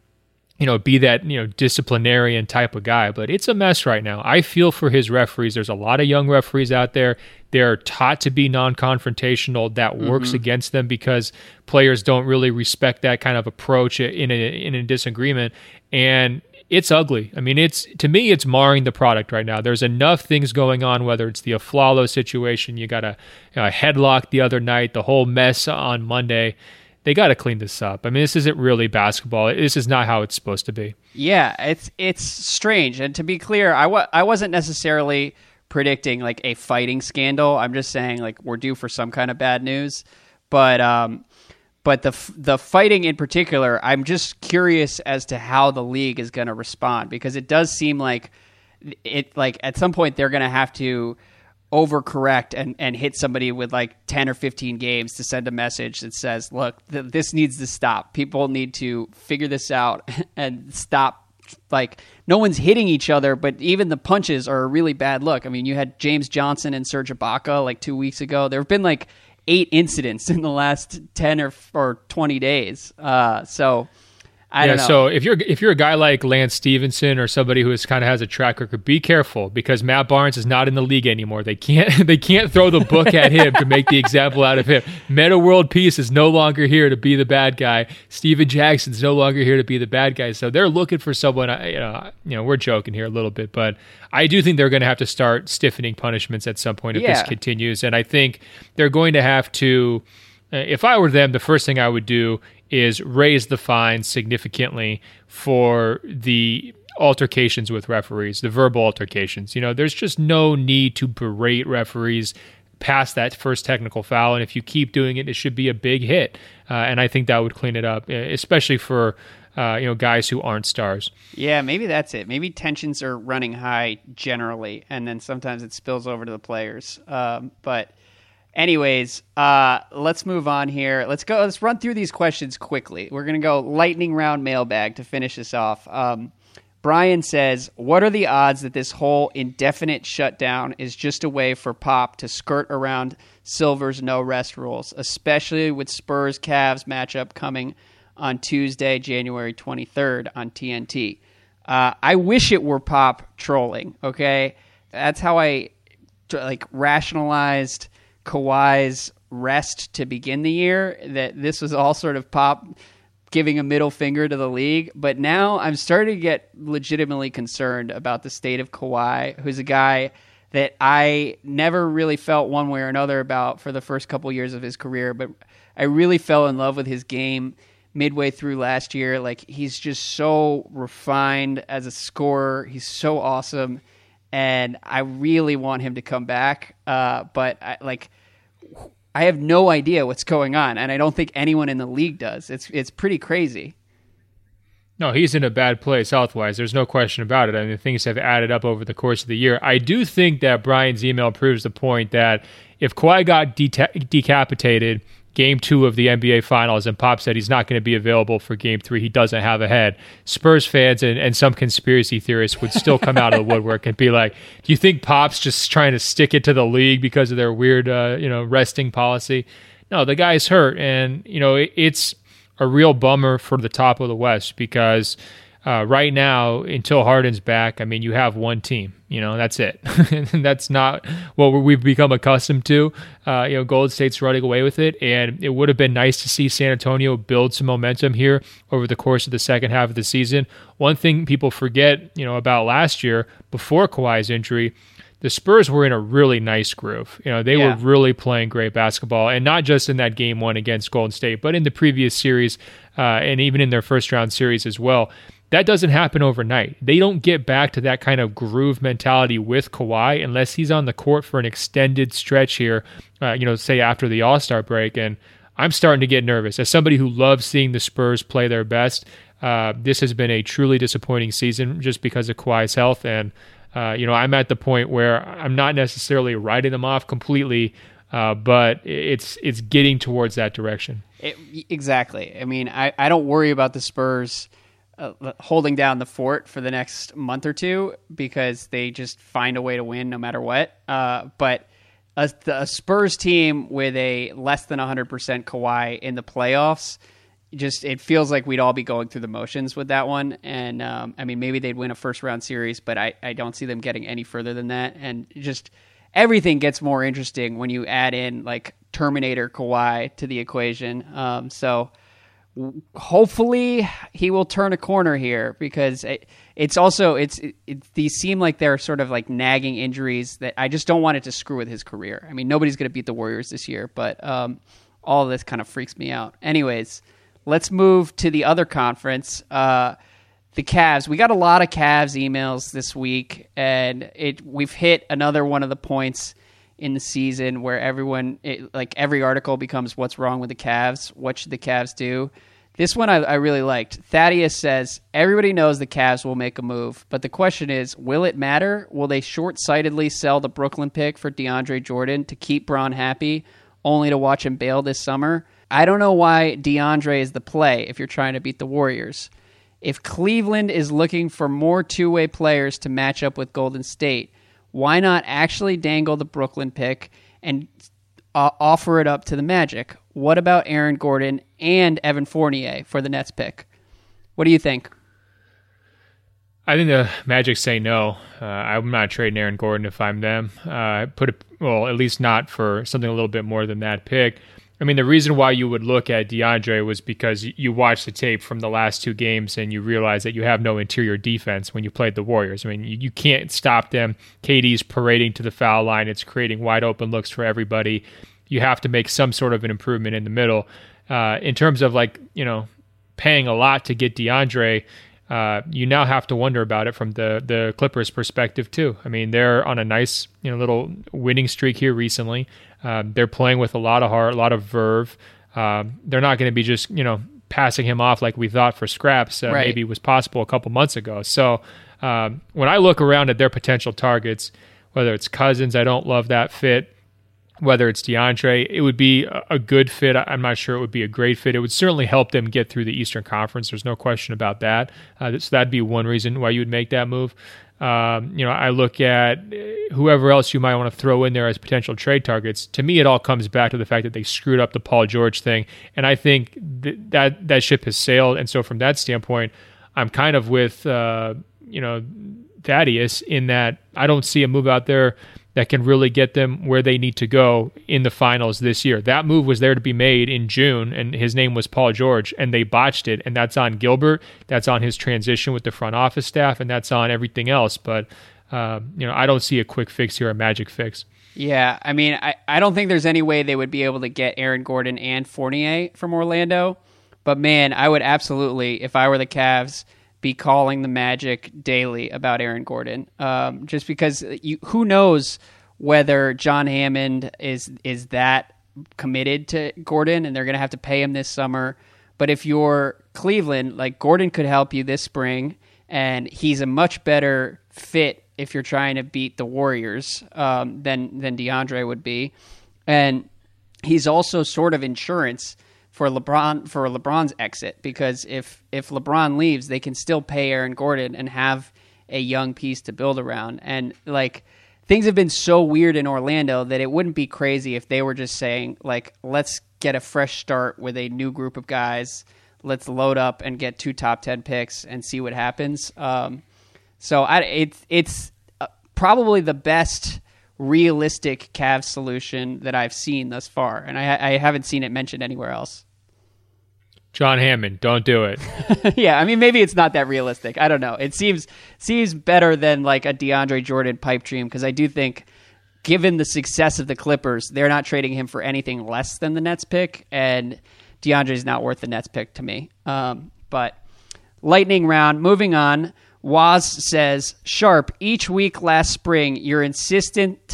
S2: be that, disciplinarian type of guy, but it's a mess right now. I feel for his referees. There's a lot of young referees out there. They're taught to be non-confrontational. That works against them because players don't really respect that kind of approach in a disagreement. And it's ugly. I mean, to me, it's marring the product right now. There's enough things going on, whether it's the Aflalo situation, you got a headlock the other night, the whole mess on Monday. They got to clean this up. I mean, this isn't really basketball. This is not how it's supposed to be.
S1: Yeah, it's strange. And to be clear, I wasn't necessarily predicting like a fighting scandal. I'm just saying like we're due for some kind of bad news. But the fighting in particular, I'm just curious as to how the league is going to respond, because it does seem like at some point they're going to have to overcorrect and hit somebody with like 10 or 15 games to send a message that says, look, this needs to stop. People need to figure this out and stop. Like, no one's hitting each other, but even the punches are a really bad look. I mean, you had James Johnson and Serge Ibaka like 2 weeks ago. There have been like 8 incidents in the last 10 or 20 days. So I don't know.
S2: So if you're a guy like Lance Stevenson or somebody who kind of has a track record, be careful, because Matt Barnes is not in the league anymore. They can't throw the book at him to make the example out of him. Meta World Peace is no longer here to be the bad guy. Steven Jackson's no longer here to be the bad guy. So they're looking for someone. We're joking here a little bit, but I do think they're going to have to start stiffening punishments at some point if this continues. And I think they're going to have to. If I were them, the first thing I would do is raise the fine significantly for the altercations with referees, the verbal altercations. There's just no need to berate referees past that first technical foul. And if you keep doing it, it should be a big hit. And I think that would clean it up, especially for guys who aren't stars.
S1: Yeah, maybe that's it. Maybe tensions are running high generally, and then sometimes it spills over to the players. But anyways, let's move on here. Let's run through these questions quickly. We're going to go lightning round mailbag to finish this off. Brian says, what are the odds that this whole indefinite shutdown is just a way for Pop to skirt around Silver's no rest rules, especially with Spurs-Cavs matchup coming on Tuesday, January 23rd on TNT? I wish it were Pop trolling, okay? That's how I rationalized Kawhi's rest to begin the year, that this was all sort of Pop giving a middle finger to the league. But now I'm starting to get legitimately concerned about the state of Kawhi, who's a guy that I never really felt one way or another about for the first couple years of his career, but I really fell in love with his game midway through last year. Like, he's just so refined as a scorer. He's so awesome. And I really want him to come back. But I have no idea what's going on, and I don't think anyone in the league does. It's pretty crazy.
S2: No, he's in a bad place health-wise. There's no question about it. I mean, things have added up over the course of the year. I do think that Brian's email proves the point that if Kawhi got decapitated Game 2 of the NBA Finals, and Pop said he's not going to be available for Game 3. He doesn't have a head. Spurs fans and some conspiracy theorists would still come out of the woodwork and be like, do you think Pop's just trying to stick it to the league because of their weird, resting policy? No, the guy's hurt, and, it's a real bummer for the top of the West because right now, until Harden's back, I mean, you have one team. That's it. And that's not what we've become accustomed to. Golden State's running away with it, and it would have been nice to see San Antonio build some momentum here over the course of the second half of the season. One thing people forget, about last year, before Kawhi's injury, the Spurs were in a really nice groove. They were really playing great basketball, and not just in that Game 1 against Golden State, but in the previous series and even in their first-round series as well. That doesn't happen overnight. They don't get back to that kind of groove mentality with Kawhi unless he's on the court for an extended stretch here, say after the All-Star break. And I'm starting to get nervous. As somebody who loves seeing the Spurs play their best, this has been a truly disappointing season just because of Kawhi's health. And, I'm at the point where I'm not necessarily writing them off completely, but it's getting towards that direction.
S1: Exactly. I mean, I don't worry about the Spurs holding down the fort for the next month or two because they just find a way to win no matter what. But a Spurs team with a less than 100% Kawhi in the playoffs, it feels like we'd all be going through the motions with that one. And maybe they'd win a first round series, but I don't see them getting any further than that. And just everything gets more interesting when you add in like Terminator Kawhi to the equation. So hopefully he will turn a corner here because these seem like they're sort of like nagging injuries that I just don't want it to screw with his career. I mean, nobody's going to beat the Warriors this year, but all of this kind of freaks me out. Anyways, let's move to the other conference, the Cavs. We got a lot of Cavs emails this week, and we've hit another one of the points in the season where every article becomes what's wrong with the Cavs, what should the Cavs do. This one I really liked. Thaddeus says, everybody knows the Cavs will make a move, but the question is, will it matter? Will they short-sightedly sell the Brooklyn pick for DeAndre Jordan to keep Bron happy, only to watch him bail this summer? I don't know why DeAndre is the play if you're trying to beat the Warriors. If Cleveland is looking for more two-way players to match up with Golden State, why not actually dangle the Brooklyn pick and offer it up to the Magic? What about Aaron Gordon and Evan Fournier for the Nets pick? What do you think?
S2: I think the Magic say no. I'm not trading Aaron Gordon if I'm them. At least not for something a little bit more than that pick. I mean, the reason why you would look at DeAndre was because you watched the tape from the last two games and you realize that you have no interior defense when you played the Warriors. I mean, you can't stop them. KD's parading to the foul line. It's creating wide open looks for everybody. You have to make some sort of an improvement in the middle. In terms of paying a lot to get DeAndre, you now have to wonder about it from the Clippers' perspective too. I mean, they're on a nice little winning streak here recently. They're playing with a lot of heart, a lot of verve. They're not going to be just passing him off like we thought for scraps. Right. Maybe was possible a couple months ago. So when I look around at their potential targets, whether it's Cousins, I don't love that fit. Whether it's DeAndre, it would be a good fit. I'm not sure it would be a great fit. It would certainly help them get through the Eastern Conference. There's no question about that. So that'd be one reason why you would make that move. I look at whoever else you might want to throw in there as potential trade targets. To me, it all comes back to the fact that they screwed up the Paul George thing, and I think that ship has sailed. And so from that standpoint, I'm kind of with Thaddeus in that I don't see a move out there that can really get them where they need to go in the finals this year. That move was there to be made in June, and his name was Paul George, and they botched it, and that's on Gilbert, that's on his transition with the front office staff, and that's on everything else. But, I don't see a quick fix here, a magic fix.
S1: Yeah, I mean, I don't think there's any way they would be able to get Aaron Gordon and Fournier from Orlando, but man, I would absolutely, if I were the Cavs, be calling the Magic daily about Aaron Gordon, just because who knows whether John Hammond is that committed to Gordon, and they're going to have to pay him this summer. But if you're Cleveland, like Gordon could help you this spring, and he's a much better fit if you're trying to beat the Warriors than DeAndre would be. And he's also sort of insurance for LeBron's exit, because if LeBron leaves, they can still pay Aaron Gordon and have a young piece to build around. And like, things have been so weird in Orlando that it wouldn't be crazy if they were just saying, like, let's get a fresh start with a new group of guys. Let's load up and get 2 top 10 picks and see what happens. It's probably the best realistic Cavs solution that I've seen thus far, and I haven't seen it mentioned anywhere else.
S2: John Hammond, don't do it.
S1: Yeah, I mean, maybe it's not that realistic. I don't know. It seems better than like a DeAndre Jordan pipe dream, because I do think, given the success of the Clippers, they're not trading him for anything less than the Nets pick, and DeAndre's not worth the Nets pick to me. But lightning round, moving on. Waz says, Sharp, each week last spring, your insistence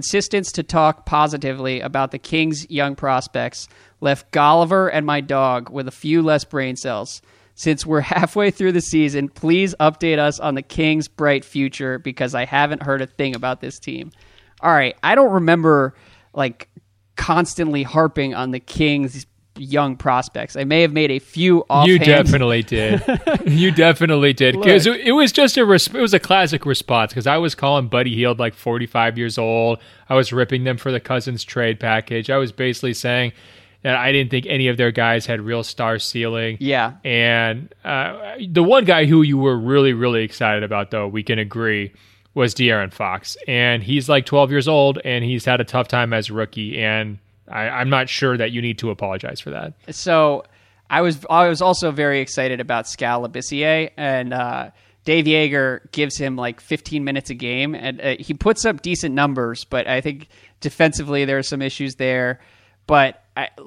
S1: to talk positively about the Kings' young prospects left Golliver and my dog with a few less brain cells. Since we're halfway through the season, please update us on the Kings' bright future, because I haven't heard a thing about this team. All right, I don't remember like constantly harping on the Kings' young prospects. I may have made a few offhand.
S2: You definitely did. You definitely did. Because it was just it was a classic response, because I was calling Buddy Hield like 45 years old. I was ripping them for the Cousins trade package. I was basically saying that I didn't think any of their guys had real star ceiling.
S1: Yeah.
S2: And the one guy who you were really, really excited about, though, we can agree, was De'Aaron Fox. And he's like 12 years old, and he's had a tough time as a rookie. And I'm not sure that you need to apologize for that.
S1: So I was also very excited about Skal Labissiere, and Dave Yeager gives him like 15 minutes a game, and he puts up decent numbers, but I think defensively there are some issues there. But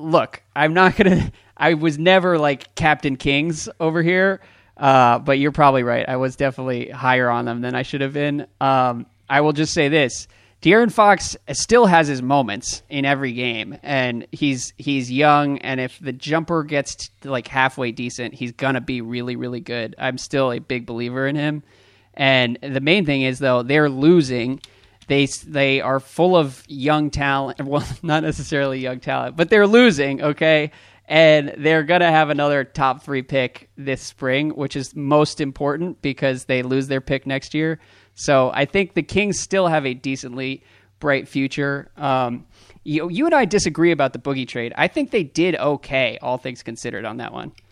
S1: I'm not going to – I was never like Captain Kings over here, but you're probably right. I was definitely higher on them than I should have been. I will just say this. De'Aaron Fox still has his moments in every game, and he's young, and if the jumper gets like halfway decent, he's going to be really, really good. I'm still a big believer in him. And the main thing is, though, they're losing. They are full of young talent. Well, not necessarily young talent, but they're losing, okay? And they're going to have another top 3 pick this spring, which is most important because they lose their pick next year. So I think the Kings still have a decently bright future. You and I disagree about the Boogie trade. I think they did okay, all things considered, on that one.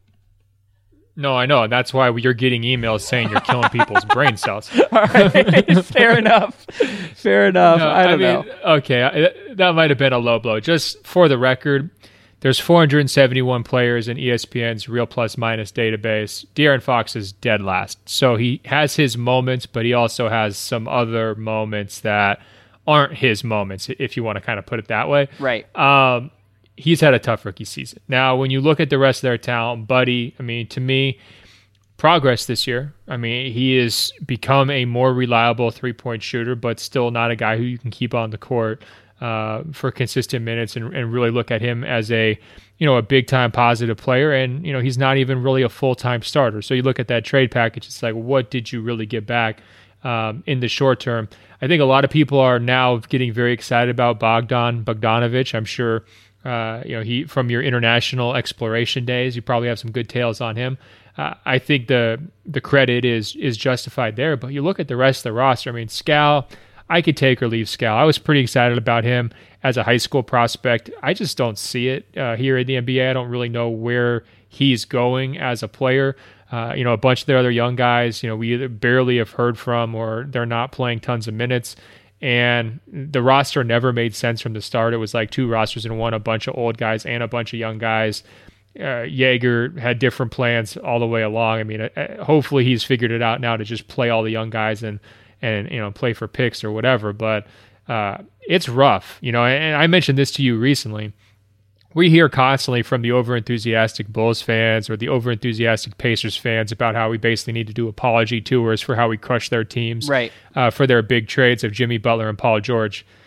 S2: No, I know. That's why you're getting emails saying you're killing people's brain cells.
S1: All right. Fair enough. Fair enough. No, I don't know.
S2: Okay, that might have been a low blow. Just for the record, there's 471 players in ESPN's Real Plus Minus database. De'Aaron Fox is dead last. So he has his moments, but he also has some other moments that aren't his moments, if you want to kind of put it that way.
S1: Right.
S2: He's had a tough rookie season. Now, when you look at the rest of their talent, Buddy, I mean, to me, progress this year. I mean, he has become a more reliable three-point shooter, but still not a guy who you can keep on the court for consistent minutes and really look at him as a big-time positive player. And, he's not even really a full-time starter. So you look at that trade package, it's like, what did you really get back in the short term? I think a lot of people are now getting very excited about Bogdanovic. I'm sure, he from your international exploration days, you probably have some good tales on him. I think the credit is justified there. But you look at the rest of the roster. I mean, Skal, I could take or leave Skal. I was pretty excited about him as a high school prospect. I just don't see it here in the NBA. I don't really know where he's going as a player. A bunch of the other young guys, we either barely have heard from or they're not playing tons of minutes. And the roster never made sense from the start. It was like 2 rosters in one, a bunch of old guys and a bunch of young guys. Yeager had different plans all the way along. I mean, hopefully he's figured it out now to just play all the young guys and play for picks or whatever. But it's rough, and I mentioned this to you recently. We hear constantly from the overenthusiastic Bulls fans or the overenthusiastic Pacers fans about how we basically need to do apology tours for how we crush their teams,
S1: right?
S2: For their big trades of Jimmy Butler and Paul George.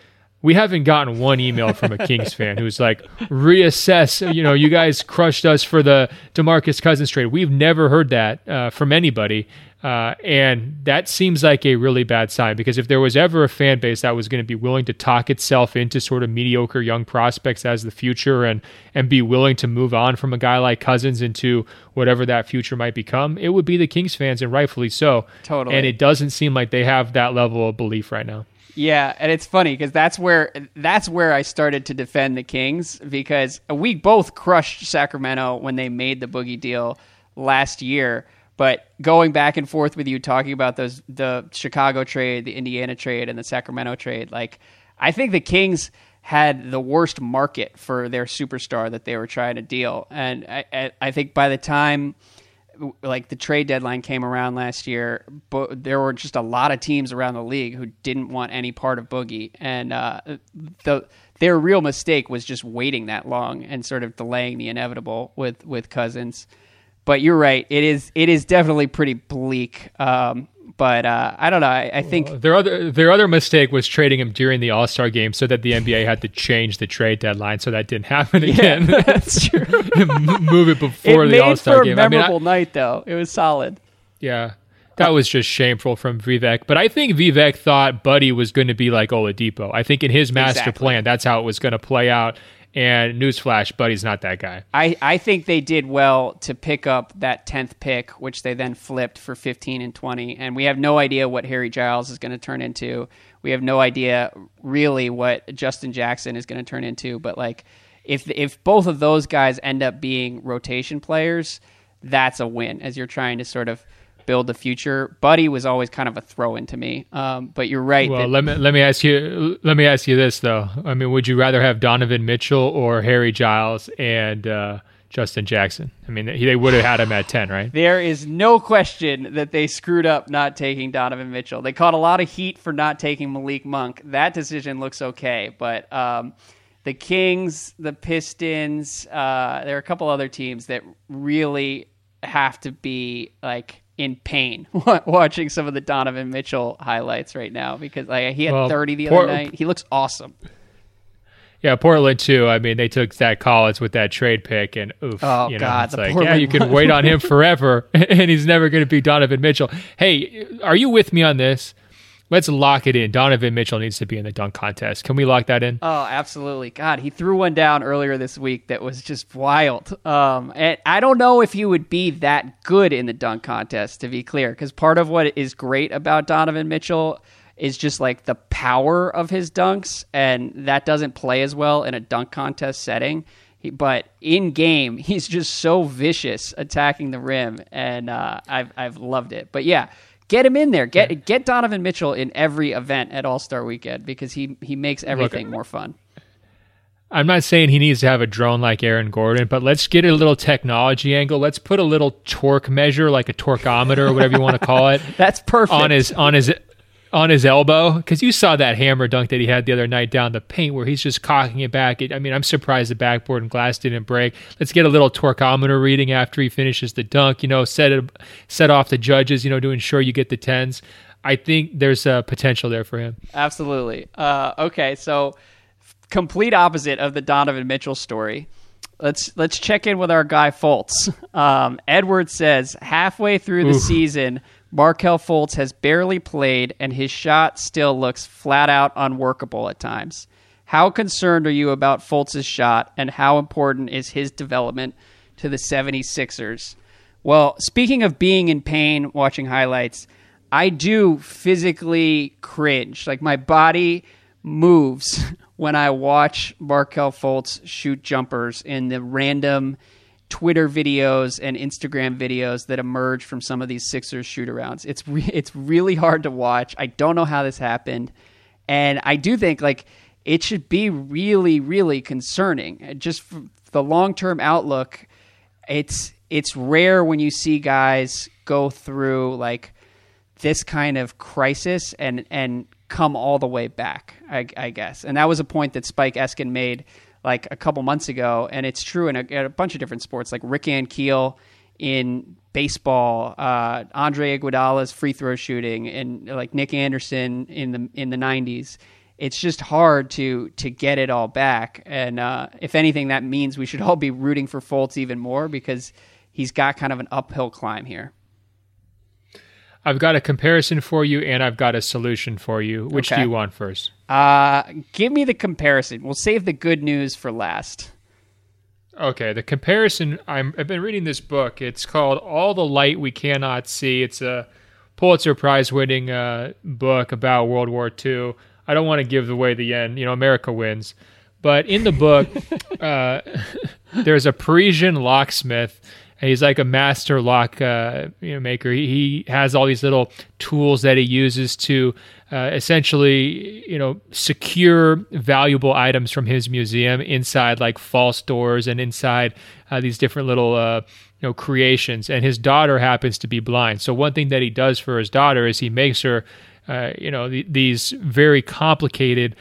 S2: We haven't gotten one email from a Kings fan who's like, reassess, you guys crushed us for the DeMarcus Cousins trade. We've never heard that from anybody. And that seems like a really bad sign, because if there was ever a fan base that was going to be willing to talk itself into sort of mediocre young prospects as the future and be willing to move on from a guy like Cousins into whatever that future might become, it would be the Kings fans, and rightfully so.
S1: Totally.
S2: And it doesn't seem like they have that level of belief right now.
S1: Yeah, and it's funny because that's where I started to defend the Kings, because we both crushed Sacramento when they made the Boogie deal last year. But going back and forth with you talking about the Chicago trade, the Indiana trade, and the Sacramento trade, like, I think the Kings had the worst market for their superstar that they were trying to deal. And I think by the time like the trade deadline came around last year, but there were just a lot of teams around the league who didn't want any part of Boogie, and their real mistake was just waiting that long and sort of delaying the inevitable with Cousins. But you're right, it is definitely pretty bleak. But I don't know. I think
S2: their other mistake was trading him during the All-Star game so that the NBA had to change the trade deadline, so that didn't happen again.
S1: Yeah, that's true.
S2: Move it before the All-Star game.
S1: It made for a memorable night, though. It was solid.
S2: Yeah, that was just shameful from Vivek. But I think Vivek thought Buddy was going to be like Oladipo. I think in his master plan, that's how it was going to play out. And newsflash, Buddy's not that guy.
S1: I think they did well to pick up that 10th pick, which they then flipped for 15 and 20. And we have no idea what Harry Giles is going to turn into. We have no idea really what Justin Jackson is going to turn into. But like, if both of those guys end up being rotation players, that's a win as you're trying to sort of build the future. Buddy was always kind of a throw-in to me, but you're right.
S2: Well, let me ask you this though. I mean, would you rather have Donovan Mitchell or Harry Giles and Justin Jackson? I mean, they would have had him at 10, right?
S1: There is no question that they screwed up not taking Donovan Mitchell. They caught a lot of heat for not taking Malik Monk. That decision looks okay, but the Kings, the Pistons, there are a couple other teams that really have to be like in pain watching some of the Donovan Mitchell highlights right now, because like he had 30 the other night. He looks awesome.
S2: Yeah, Portland too. I mean, they took Zach Collins with that trade pick, and oof,
S1: God,
S2: it's like, yeah, you can wait on him forever, and he's never going to be Donovan Mitchell. Hey, are you with me on this? Let's lock it in. Donovan Mitchell needs to be in the dunk contest. Can we lock that in?
S1: Oh, absolutely. God, he threw one down earlier this week that was just wild. And I don't know if he would be that good in the dunk contest, to be clear, because part of what is great about Donovan Mitchell is just like the power of his dunks, and that doesn't play as well in a dunk contest setting. But in game, he's just so vicious attacking the rim, and I've loved it. But yeah, get him in there. Get Donovan Mitchell in every event at All-Star Weekend, because he makes everything more fun.
S2: I'm not saying he needs to have a drone like Aaron Gordon, but let's get a little technology angle. Let's put a little torque measure, like a torqueometer or whatever you want to call it.
S1: That's perfect.
S2: On his elbow, because you saw that hammer dunk that he had the other night down the paint where he's just cocking it back. I'm surprised the backboard and glass didn't break. Let's get a little torqueometer reading after he finishes the dunk, set off the judges, to ensure you get the 10s. I think there's a potential there for him.
S1: Absolutely. Okay, so complete opposite of the Donovan Mitchell story. Let's check in with our guy Fultz. Edward says, halfway through the season, Markelle Fultz has barely played, and his shot still looks flat out unworkable at times. How concerned are you about Fultz's shot, and how important is his development to the 76ers? Well, speaking of being in pain watching highlights, I do physically cringe. Like, my body moves when I watch Markelle Fultz shoot jumpers in the random Twitter videos and Instagram videos that emerge from some of these Sixers shoot-arounds. It's really hard to watch. I don't know how this happened. And I do think like it should be really, really concerning. Just for the long-term outlook, it's rare when you see guys go through like this kind of crisis and come all the way back, I guess. And that was a point that Spike Eskin made like a couple months ago, and it's true in a bunch of different sports, like Rick Ankiel in baseball, Andre Iguodala's free throw shooting, and like Nick Anderson in the 90s. it's just hard to get it all back. And if anything, that means we should all be rooting for Fultz even more because he's got kind of an uphill climb here.
S2: I've got a comparison for you, and I've got a solution for you. Which do you want first?
S1: Give me the comparison. We'll save the good news for last.
S2: Okay, the comparison, I've been reading this book. It's called All the Light We Cannot See. It's a Pulitzer Prize-winning book about World War II. I don't want to give away the end. America wins. But in the book, there's a Parisian locksmith. He's like a master lock maker. He has all these little tools that he uses to essentially, secure valuable items from his museum inside like false doors and inside these different little creations. And his daughter happens to be blind. So one thing that he does for his daughter is he makes her, these very complicated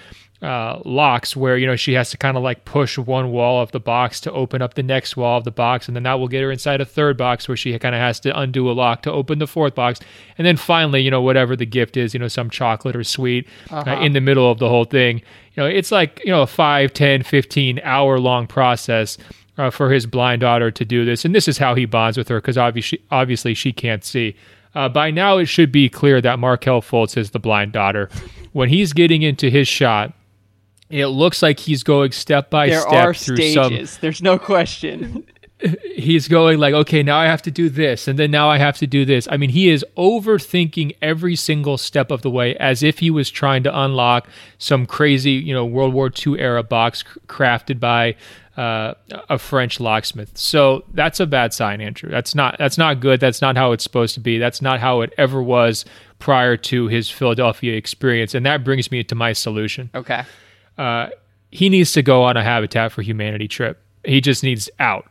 S2: locks where she has to kind of like push one wall of the box to open up the next wall of the box, and then that will get her inside a third box where she kind of has to undo a lock to open the fourth box, and then finally whatever the gift is, some chocolate or sweet in the middle of the whole thing. It's like a 5, 10, 15 hour long process for his blind daughter to do this, and this is how he bonds with her because obviously she can't see. By now it should be clear that Markelle Fultz is the blind daughter. When he's getting into his shot, it looks like he's going step by step through
S1: stages. There's no question.
S2: He's going like, okay, now I have to do this, and then now I have to do this. I mean, he is overthinking every single step of the way as if he was trying to unlock some crazy, World War II era box crafted by a French locksmith. So that's a bad sign, Andrew. That's not good. That's not how it's supposed to be. That's not how it ever was prior to his Philadelphia experience. And that brings me to my solution.
S1: Okay.
S2: He needs to go on a Habitat for Humanity trip. He just needs out.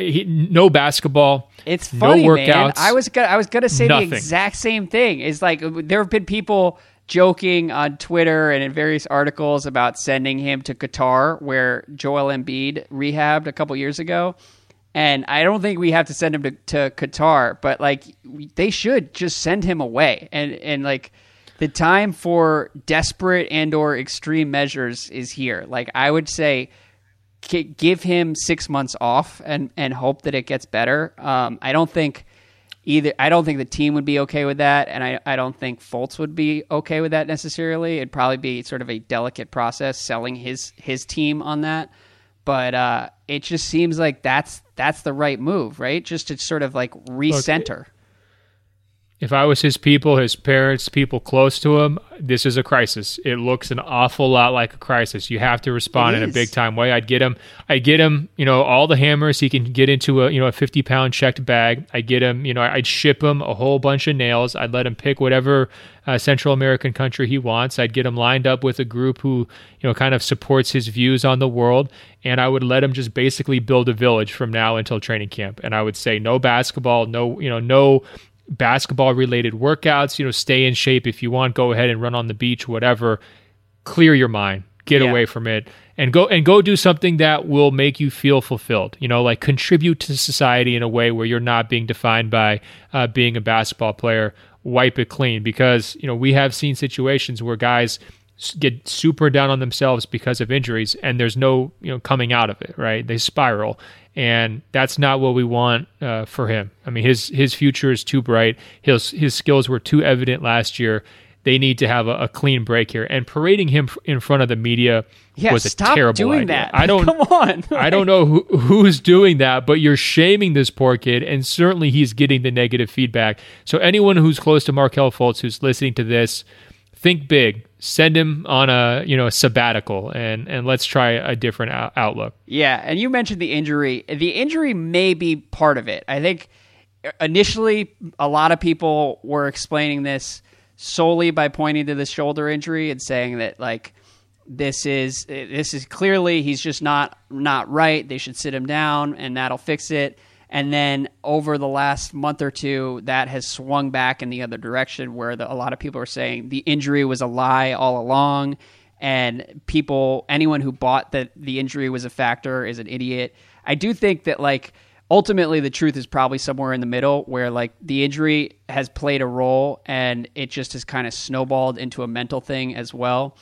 S2: No basketball.
S1: It's funny,
S2: no workouts.
S1: Man. I was gonna say
S2: nothing.
S1: The exact same thing. It's like there have been people joking on Twitter and in various articles about sending him to Qatar, where Joel Embiid rehabbed a couple years ago. And I don't think we have to send him to Qatar, but like they should just send him away. And like the time for desperate and or extreme measures is here. Like I would say, give him 6 months off and hope that it gets better. I don't think the team would be okay with that, and I don't think Fultz would be okay with that necessarily. It'd probably be sort of a delicate process selling his team on that. But it just seems like that's the right move, right? Just to sort of like recenter.
S2: Look, if I was his people, his parents, people close to him, this is a crisis. It looks an awful lot like a crisis. You have to respond in a big time way. I'd get him, all the hammers he can get into a 50-pound checked bag. I'd get him, I'd ship him a whole bunch of nails. I'd let him pick whatever Central American country he wants. I'd get him lined up with a group who, kind of supports his views on the world. And I would let him just basically build a village from now until training camp. And I would say no basketball, no basketball related workouts, stay in shape. If you want, go ahead and run on the beach, whatever. Clear your mind, get away from it, and go do something that will make you feel fulfilled, like contribute to society in a way where you're not being defined by being a basketball player. Wipe it clean, because we have seen situations where guys get super down on themselves because of injuries, and there's no coming out of it, right? They spiral. And that's not what we want for him. I mean, his future is too bright. His skills were too evident last year. They need to have a clean break here. And parading him in front of the media was a terrible
S1: doing
S2: idea.
S1: That. Come on.
S2: I don't know who's doing that, but you're shaming this poor kid, and certainly he's getting the negative feedback. So anyone who's close to Markelle Fultz who's listening to this, think big. Send him on a sabbatical, and let's try a different outlook.
S1: Yeah, and you mentioned the injury. The injury may be part of it. I think initially a lot of people were explaining this solely by pointing to the shoulder injury and saying that like this is clearly he's just not right. They should sit him down and that'll fix it. And then over the last month or two, that has swung back in the other direction, where a lot of people are saying the injury was a lie all along, and anyone who bought that the injury was a factor is an idiot. I do think that like ultimately the truth is probably somewhere in the middle, where like the injury has played a role and it just has kind of snowballed into a mental thing as well.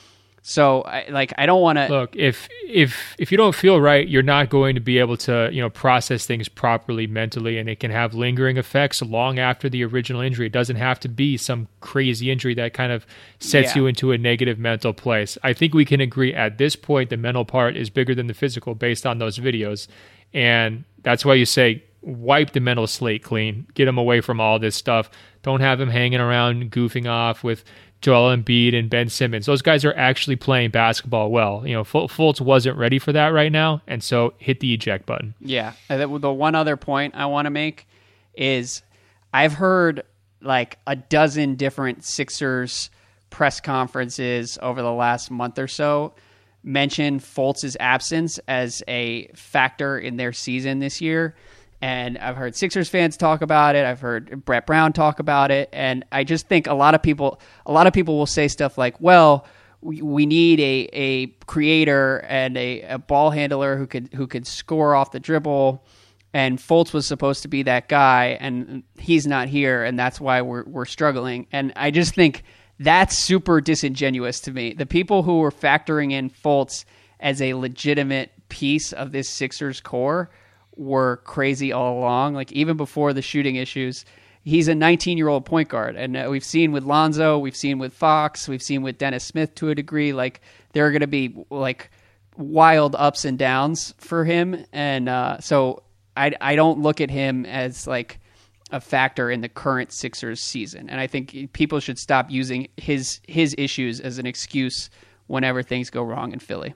S1: So I don't want to
S2: look, if you don't feel right, you're not going to be able to, process things properly mentally, and it can have lingering effects long after the original injury. It doesn't have to be some crazy injury that kind of sets you into a negative mental place. I think we can agree at this point the mental part is bigger than the physical based on those videos. And that's why you say wipe the mental slate clean, get him away from all this stuff. Don't have him hanging around goofing off with Joel Embiid and Ben Simmons. Those guys are actually playing basketball well. Fultz wasn't ready for that right now, and so hit the eject button.
S1: Yeah. The one other point I want to make is I've heard like a dozen different Sixers press conferences over the last month or so mention Fultz's absence as a factor in their season this year. And I've heard Sixers fans talk about it. I've heard Brett Brown talk about it. And I just think a lot of people will say stuff like, well, we need a creator and a ball handler who could score off the dribble. And Fultz was supposed to be that guy, and he's not here, and that's why we're struggling. And I just think that's super disingenuous to me. The people who were factoring in Fultz as a legitimate piece of this Sixers core were crazy all along. Like even before the shooting issues, he's a 19-year-old point guard, and we've seen with Lonzo, we've seen with Fox, we've seen with Dennis Smith to a degree. Like there are going to be like wild ups and downs for him, and so I don't look at him as like a factor in the current Sixers season. And I think people should stop using his issues as an excuse whenever things go wrong in Philly.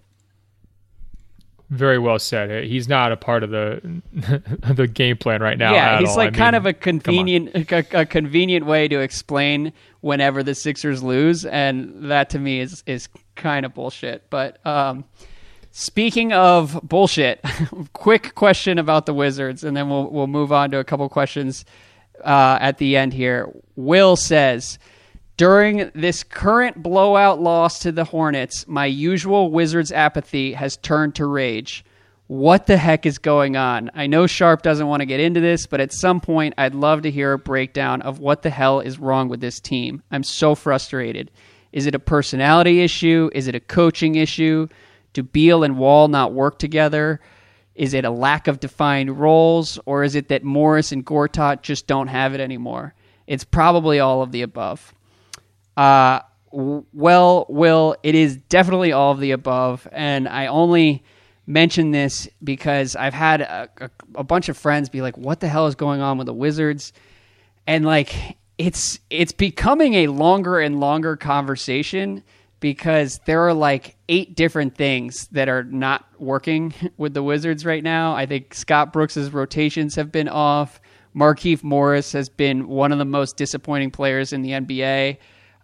S2: Very well said. He's not a part of the game plan right now.
S1: Yeah, he's
S2: all.
S1: like kind of a convenient way to explain whenever the Sixers lose, and that to me is kind of bullshit. But speaking of bullshit, quick question about the Wizards, and then we'll move on to a couple questions at the end here. Will says, during this current blowout loss to the Hornets, my usual Wizards apathy has turned to rage. What the heck is going on? I know Sharp doesn't want to get into this, but at some point I'd love to hear a breakdown of what the hell is wrong with this team. I'm so frustrated. Is it a personality issue? Is it a coaching issue? Do Beal and Wall not work together? Is it a lack of defined roles? Or is it that Morris and Gortat just don't have it anymore? It's probably all of the above. Well, Will, it is definitely all of the above, and I only mention this because I've had a bunch of friends be like, what the hell is going on with the Wizards? And like, it's becoming a longer and longer conversation because there are like 8 different things that are not working with the Wizards right now. I think Scott Brooks's rotations have been off. Markieff Morris has been one of the most disappointing players in the NBA.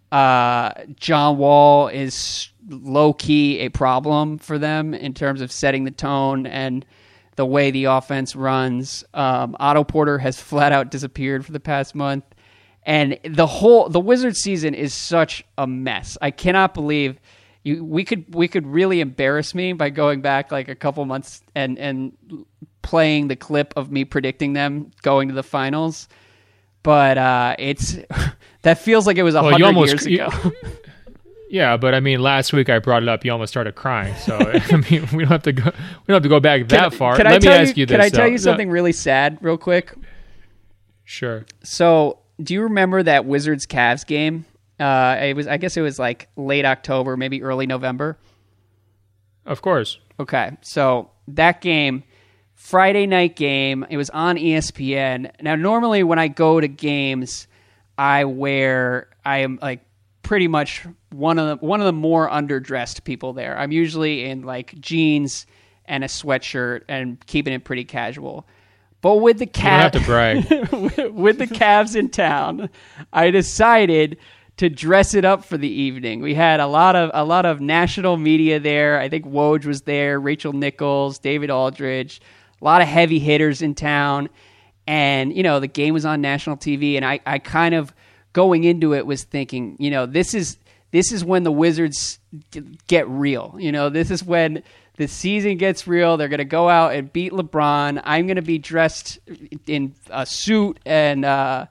S1: John Wall is low-key a problem for them in terms of setting the tone and the way the offense runs. Otto Porter has flat out disappeared for the past month. And the Wizards season is such a mess. I cannot believe we could really embarrass me by going back like a couple months and playing the clip of me predicting them going to the finals. But it's that feels like it was 100 years ago.
S2: Yeah, but I mean, last week I brought it up. You almost started crying. So I mean, we don't have to go back that far. Let me ask you this.
S1: Can I tell you something really sad, real quick?
S2: Sure.
S1: So, do you remember that Wizards Cavs game? I guess it was like late October, maybe early November.
S2: Of course.
S1: Okay, so that game. Friday night game. It was on ESPN. Now, normally when I go to games, I am like pretty much one of the more underdressed people there. I'm usually in like jeans and a sweatshirt and keeping it pretty casual. But with the Cavs,
S2: you don't have to brag.
S1: With the Cavs in town, I decided to dress it up for the evening. We had a lot of national media there. I think Woj was there, Rachel Nichols, David Aldridge. A lot of heavy hitters in town, and the game was on national TV, and I kind of going into it was thinking, this is when the Wizards get real. This is when the season gets real. They're going to go out and beat LeBron. I'm going to be dressed in a suit and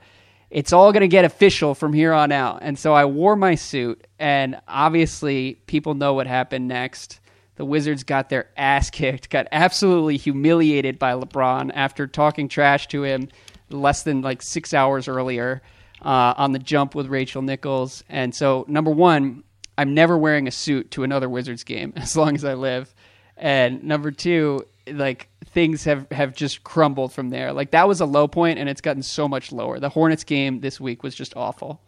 S1: it's all going to get official from here on out. And so I wore my suit, and obviously people know what happened next. The Wizards got their ass kicked, got absolutely humiliated by LeBron after talking trash to him less than 6 hours earlier on the jump with Rachel Nichols. And so, number one, I'm never wearing a suit to another Wizards game as long as I live. And number two, things have just crumbled from there. That was a low point, and it's gotten so much lower. The Hornets game this week was just awful.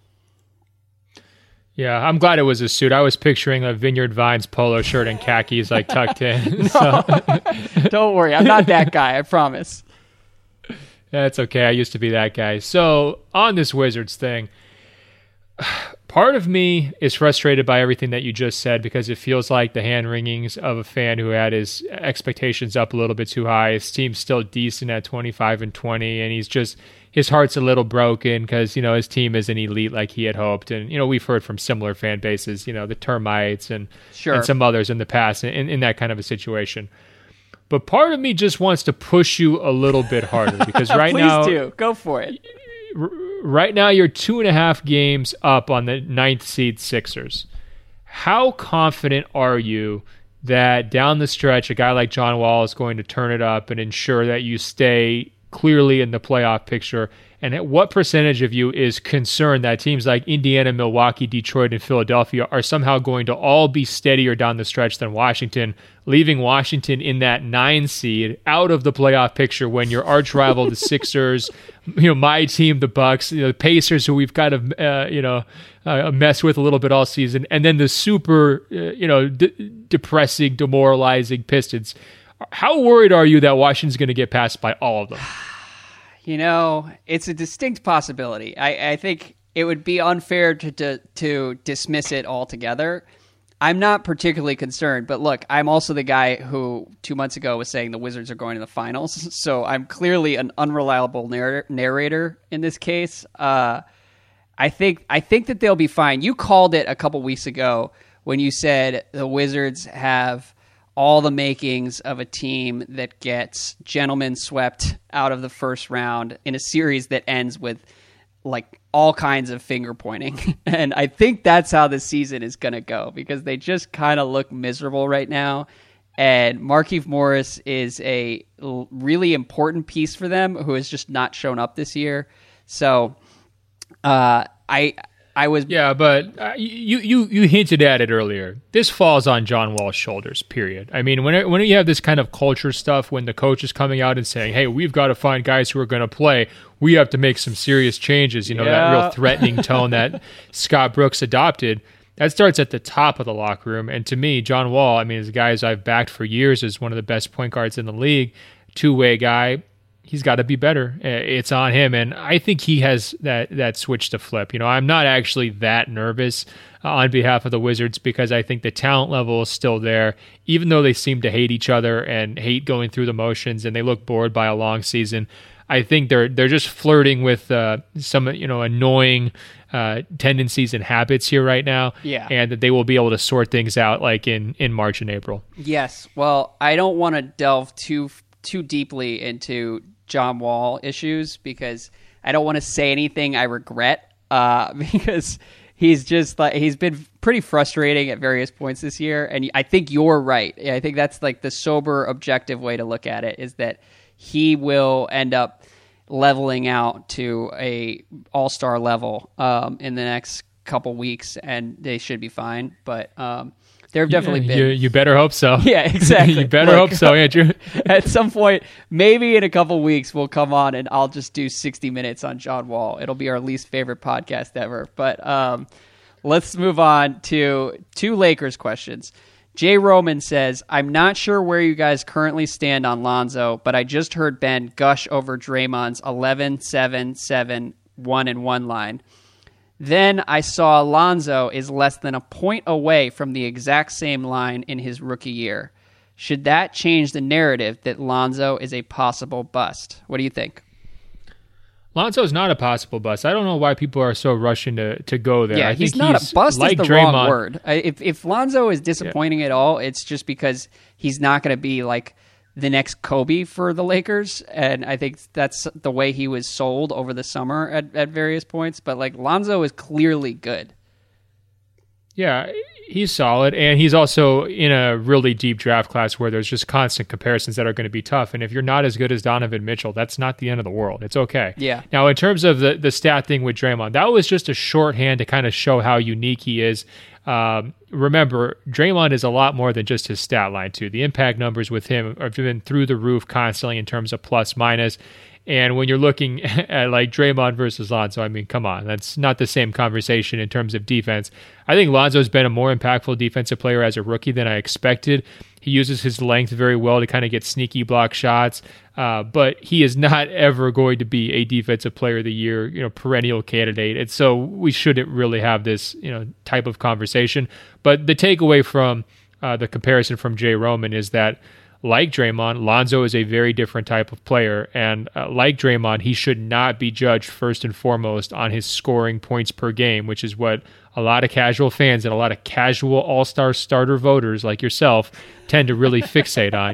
S2: Yeah, I'm glad it was a suit. I was picturing a Vineyard Vines polo shirt and khakis tucked in. So.
S1: Don't worry. I'm not that guy, I promise.
S2: That's okay. I used to be that guy. So on this Wizards thing, part of me is frustrated by everything that you just said because it feels like the hand-wringings of a fan who had his expectations up a little bit too high. His team's still decent at 25-20, and his heart's a little broken because, his team isn't elite like he had hoped. And, we've heard from similar fan bases, the Termites and some others in the past in that kind of a situation. But part of me just wants to push you a little bit harder because right now...
S1: Please do. Go for it.
S2: Right now, you're 2.5 games up on the 9th seed Sixers. How confident are you that down the stretch, a guy like John Wall is going to turn it up and ensure that you stay clearly in the playoff picture? And at what percentage of you is concerned that teams like Indiana, Milwaukee, Detroit, and Philadelphia are somehow going to all be steadier down the stretch than Washington, leaving Washington in that 9 seed out of the playoff picture when your arch rival, the Sixers, my team, the Bucks, the Pacers, who we've got to, mess with a little bit all season, and then the super, depressing, demoralizing Pistons. How worried are you that Washington's going to get passed by all of them?
S1: It's a distinct possibility. I think it would be unfair to dismiss it altogether. I'm not particularly concerned, but look, I'm also the guy who 2 months ago was saying the Wizards are going to the finals, so I'm clearly an unreliable narrator in this case. I think that they'll be fine. You called it a couple weeks ago when you said the Wizards have all the makings of a team that gets gentlemen swept out of the first round in a series that ends with all kinds of finger pointing. And I think that's how the season is going to go because they just kind of look miserable right now. And Markieff Morris is a really important piece for them who has just not shown up this year. So I was...
S2: Yeah, but you hinted at it earlier. This falls on John Wall's shoulders, period. I mean, when you have this kind of culture stuff, when the coach is coming out and saying, hey, we've got to find guys who are going to play, we have to make some serious changes, that real threatening tone that Scott Brooks adopted, that starts at the top of the locker room. And to me, John Wall, is a guy I've backed for years as one of the best point guards in the league, two-way guy. He's got to be better. It's on him. And I think he has that switch to flip. I'm not actually that nervous on behalf of the Wizards because I think the talent level is still there, even though they seem to hate each other and hate going through the motions and they look bored by a long season. I think they're just flirting with some annoying tendencies and habits here right now.
S1: Yeah.
S2: And that they will be able to sort things out in March and April.
S1: Yes. Well, I don't want to delve too deeply into John Wall issues because I don't want to say anything I regret because he's been pretty frustrating at various points this year. And I think you're right. I think that's the sober, objective way to look at it is that he will end up leveling out to a all-star level in the next couple weeks, and they should be fine. But there have definitely been...
S2: You better hope so.
S1: Yeah, exactly.
S2: You better hope so, Andrew.
S1: At some point, maybe in a couple weeks, we'll come on and I'll just do 60 minutes on John Wall. It'll be our least favorite podcast ever. But let's move on to 2 Lakers questions. Jay Roman says, I'm not sure where you guys currently stand on Lonzo, but I just heard Ben gush over Draymond's 11-7-7-1-1 line. Then I saw Lonzo is less than a point away from the exact same line in his rookie year. Should that change the narrative that Lonzo is a possible bust? What do you think?
S2: Lonzo is not a possible bust. I don't know why people are so rushing to go there.
S1: Yeah,
S2: I
S1: he's
S2: think
S1: not a bust
S2: like
S1: is the
S2: Draymond.
S1: wrong word. If Lonzo is disappointing at all, it's just because he's not going to be the next Kobe for the Lakers, and I think that's the way he was sold over the summer at various points. But like Lonzo is clearly good.
S2: Yeah, he's solid, and he's also in a really deep draft class where there's just constant comparisons that are going to be tough. And if you're not as good as Donovan Mitchell, that's not the end of the world. It's okay.
S1: Yeah.
S2: Now, in terms of the stat thing with Draymond, that was just a shorthand to kind of show how unique he is. Remember, Draymond is a lot more than just his stat line, too. The impact numbers with him have been through the roof constantly in terms of plus minus. And when you're looking at like Draymond versus Lonzo, I mean, come on, that's not the same conversation in terms of defense. I think Lonzo's been a more impactful defensive player as a rookie than I expected. He uses his length very well to kind of get sneaky block shots, but he is not ever going to be a defensive player of the year, perennial candidate. And so we shouldn't really have this, type of conversation. But the takeaway from the comparison from Jay Roman is that, like Draymond, Lonzo is a very different type of player. And like Draymond, he should not be judged first and foremost on his scoring points per game, which is what a lot of casual fans and a lot of casual all-star starter voters like yourself tend to really fixate on,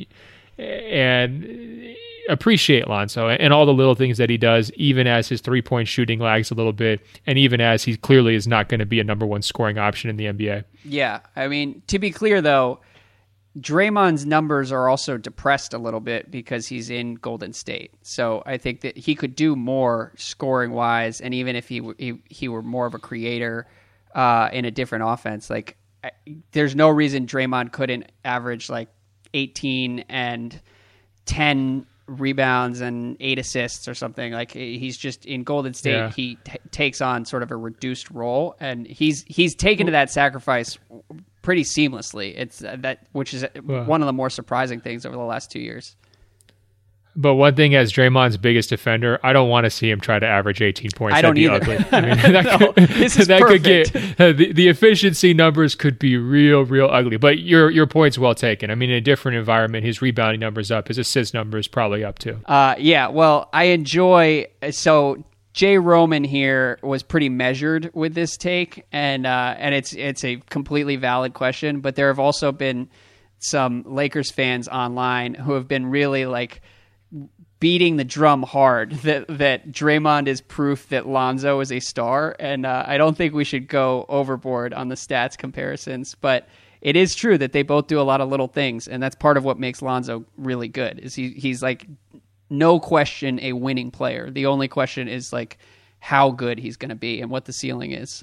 S2: and appreciate Lonzo and all the little things that he does, even as his three-point shooting lags a little bit, and even as he clearly is not going to be a number one scoring option in the NBA.
S1: Yeah, I mean, to be clear, though, Draymond's numbers are also depressed a little bit because he's in Golden State. So I think that he could do more scoring wise, and even if he were more of a creator in a different offense, like there's no reason Draymond couldn't average like 18 and 10 rebounds and 8 assists or something. Like he's just in Golden State. Yeah. He takes on sort of a reduced role, and he's taken to that sacrifice pretty seamlessly. It's which is one of the more surprising things over the last 2 years.
S2: But one thing, as Draymond's biggest defender, I don't want to see him try to average 18 points.
S1: I don't either.
S2: Ugly. I mean,
S1: this is perfect.
S2: Could get the efficiency numbers could be real ugly. But your point's well taken. I mean, in a different environment, his rebounding numbers up, his assist numbers probably up too.
S1: Yeah. Well, I enjoy so. Jay Roman here was pretty measured with this take, and it's a completely valid question. But there have also been some Lakers fans online who have been really like beating the drum hard that Draymond is proof that Lonzo is a star, and I don't think we should go overboard on the stats comparisons. But it is true that they both do a lot of little things, and that's part of what makes Lonzo really good. Is he's like, no question, a winning player. The only question is like how good he's going to be and what the ceiling is.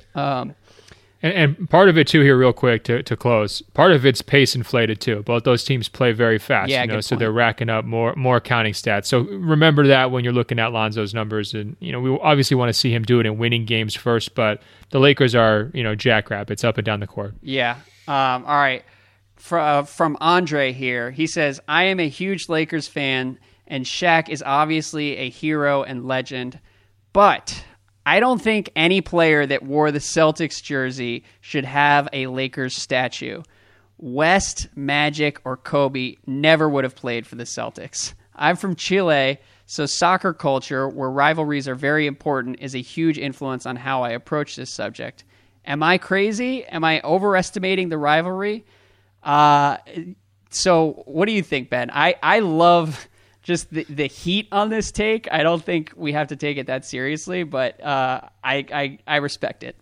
S2: And part of it too here, real quick to close. Part of it's pace inflated too. Both those teams play very fast, so they're racking up more counting stats. So remember that when you're looking at Lonzo's numbers, and we obviously want to see him do it in winning games first. But the Lakers are jackrabbits up and down the court.
S1: Yeah. All right. From Andre here, he says, "I am a huge Lakers fan, and Shaq is obviously a hero and legend, but I don't think any player that wore the Celtics jersey should have a Lakers statue. West, Magic, or Kobe never would have played for the Celtics. I'm from Chile, so soccer culture, where rivalries are very important, is a huge influence on how I approach this subject. Am I crazy? Am I overestimating the rivalry?" So what do you think, Ben? I love just the heat on this take. I don't think we have to take it that seriously, but I respect it.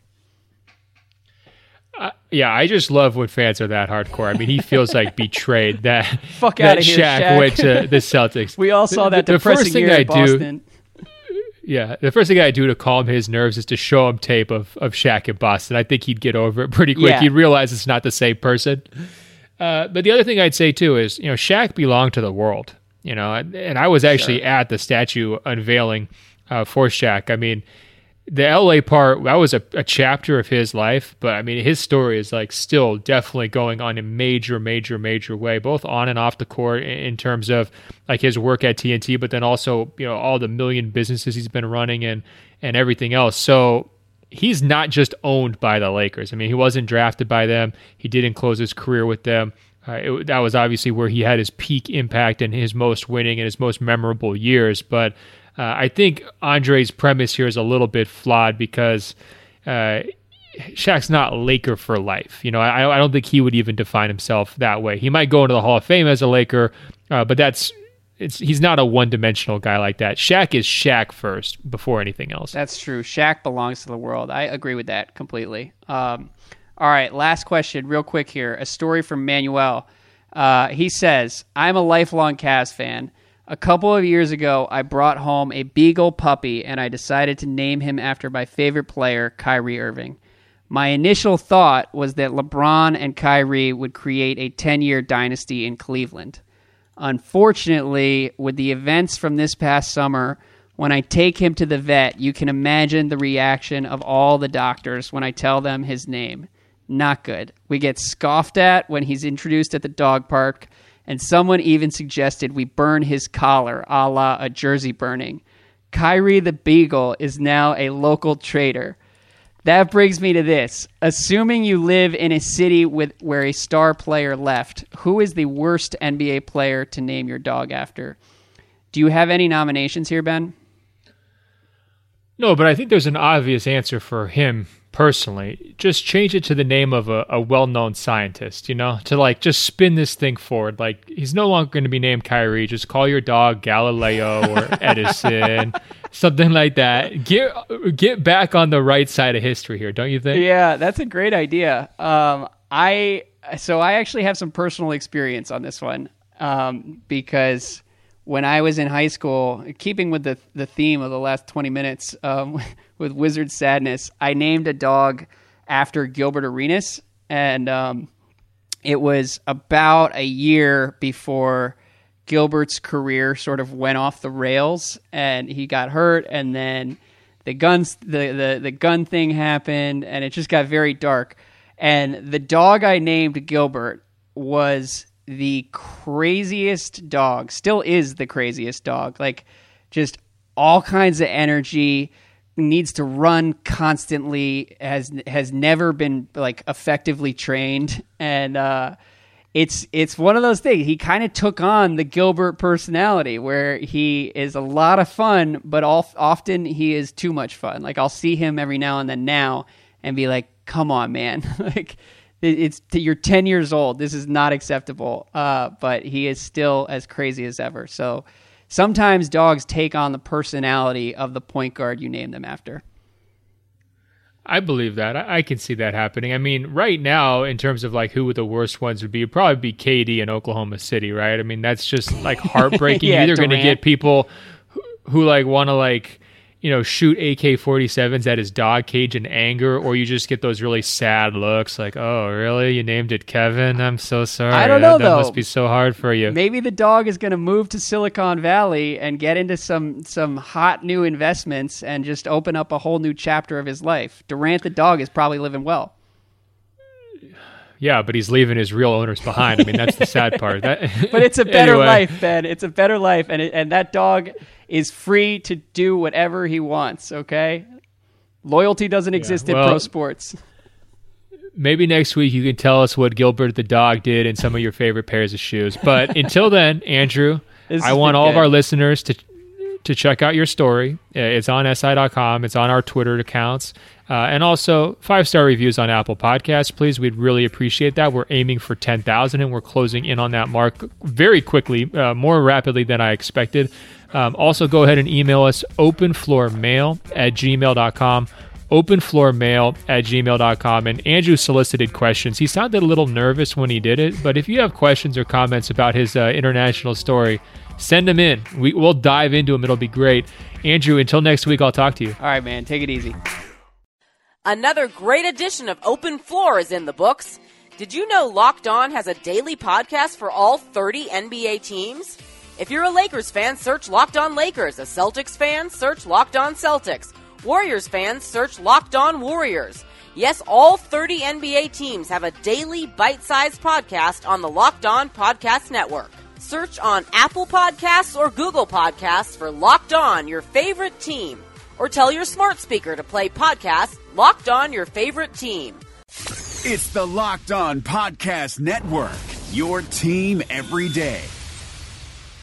S2: Yeah, I just love when fans are that hardcore. I mean, he feels like betrayed that
S1: fuck out of here, Shaq
S2: went to the Celtics.
S1: We all saw that depressing year in Boston.
S2: Yeah, the first thing I do to calm his nerves is to show him tape of Shaq in Boston. I think he'd get over it pretty quick. Yeah. He'd realize it's not the same person. But the other thing I'd say too is, Shaq belonged to the world. And I was actually at the statue unveiling for Shaq. I mean, the LA part, that was a chapter of his life, but I mean, his story is like still definitely going on in major way, both on and off the court in terms of like his work at TNT, but then also, all the million businesses he's been running and everything else. So he's not just owned by the Lakers. I mean, he wasn't drafted by them. He didn't close his career with them. That was obviously where he had his peak impact and his most winning and his most memorable years. But I think Andre's premise here is a little bit flawed because Shaq's not Laker for life. You know, I don't think he would even define himself that way. He might go into the Hall of Fame as a Laker, but he's not a one-dimensional guy like that. Shaq is Shaq first before anything else.
S1: That's true. Shaq belongs to the world. I agree with that completely. All right, last question, real quick here. A story from Manuel. He says, I'm a lifelong Cavs fan. A couple of years ago, I brought home a beagle puppy, and I decided to name him after my favorite player, Kyrie Irving. My initial thought was that LeBron and Kyrie would create a 10-year dynasty in Cleveland. Unfortunately, with the events from this past summer, when I take him to the vet, you can imagine the reaction of all the doctors when I tell them his name. Not good. We get scoffed at when he's introduced at the dog park, and someone even suggested we burn his collar, a la a jersey burning. Kyrie the Beagle is now a local trader. That brings me to this. Assuming you live in a city where a star player left, who is the worst NBA player to name your dog after? Do you have any nominations here, Ben?
S2: No, but I think there's an obvious answer for him personally. Just change it to the name of a well-known scientist, you know, to like just spin this thing forward. Like, he's no longer going to be named Kyrie. Just call your dog Galileo or Edison, something like that. Get back on the right side of history here, don't you think?
S1: Yeah, that's a great idea. I actually have some personal experience on this one, because when I was in high school, keeping with the theme of the last 20 minutes, with Wizard Sadness, I named a dog after Gilbert Arenas, and it was about a year before Gilbert's career sort of went off the rails, and he got hurt, and then the gun thing happened, and it just got very dark. And the dog I named Gilbert was the craziest dog, still is the craziest dog, like just all kinds of energy, needs to run constantly, has never been like effectively trained, and it's one of those things. He kind of took on the Gilbert personality, where he is a lot of fun, but often he is too much fun. Like, I'll see him every now and then now and be like, come on, man. Like, you're 10 years old. This is not acceptable. But he is still as crazy as ever. So sometimes dogs take on the personality of the point guard you name them after.
S2: I believe that. I can see that happening. I mean, right now, in terms of like who the worst ones would be, it'd probably be KD in Oklahoma City, right? I mean, that's just like heartbreaking.
S1: Yeah,
S2: You're either going to
S1: Durant.
S2: get people who like want to like, you know, shoot AK-47s at his dog cage in anger, or you just get those really sad looks like, oh, really? You named it Kevin? I'm so sorry.
S1: I don't know,
S2: that
S1: though.
S2: must be so hard for you.
S1: Maybe the dog is going to move to Silicon Valley and get into some hot new investments and just open up a whole new chapter of his life. Durant the dog is probably living well.
S2: Yeah, but he's leaving his real owners behind. I mean, that's the sad part.
S1: But it's a better
S2: Anyway.
S1: life, Ben. It's a better life, and that dog is free to do whatever he wants, okay? Loyalty doesn't exist in pro sports.
S2: Maybe next week you can tell us what Gilbert the dog did in some of your favorite pairs of shoes. But until then, Andrew, I want all of our listeners to check out your story. It's on SI.com. It's on our Twitter accounts. And also 5-star reviews on Apple Podcasts, please. We'd really appreciate that. We're aiming for 10,000, and we're closing in on that mark very quickly, more rapidly than I expected. Also, go ahead and email us, openfloormail@gmail.com, openfloormail@gmail.com. And Andrew solicited questions. He sounded a little nervous when he did it, but if you have questions or comments about his international story, send them in. We'll dive into them. It'll be great. Andrew, until next week, I'll talk to you.
S1: All right, man. Take it easy.
S3: Another great edition of Open Floor is in the books. Did you know Locked On has a daily podcast for all 30 NBA teams? If you're a Lakers fan, search Locked On Lakers. A Celtics fan, search Locked On Celtics. Warriors fans, search Locked On Warriors. Yes, all 30 NBA teams have a daily bite-sized podcast on the Locked On Podcast Network. Search on Apple Podcasts or Google Podcasts for Locked On, your favorite team. Or tell your smart speaker to play podcast Locked On, your favorite team.
S4: It's the Locked On Podcast Network, your team every day.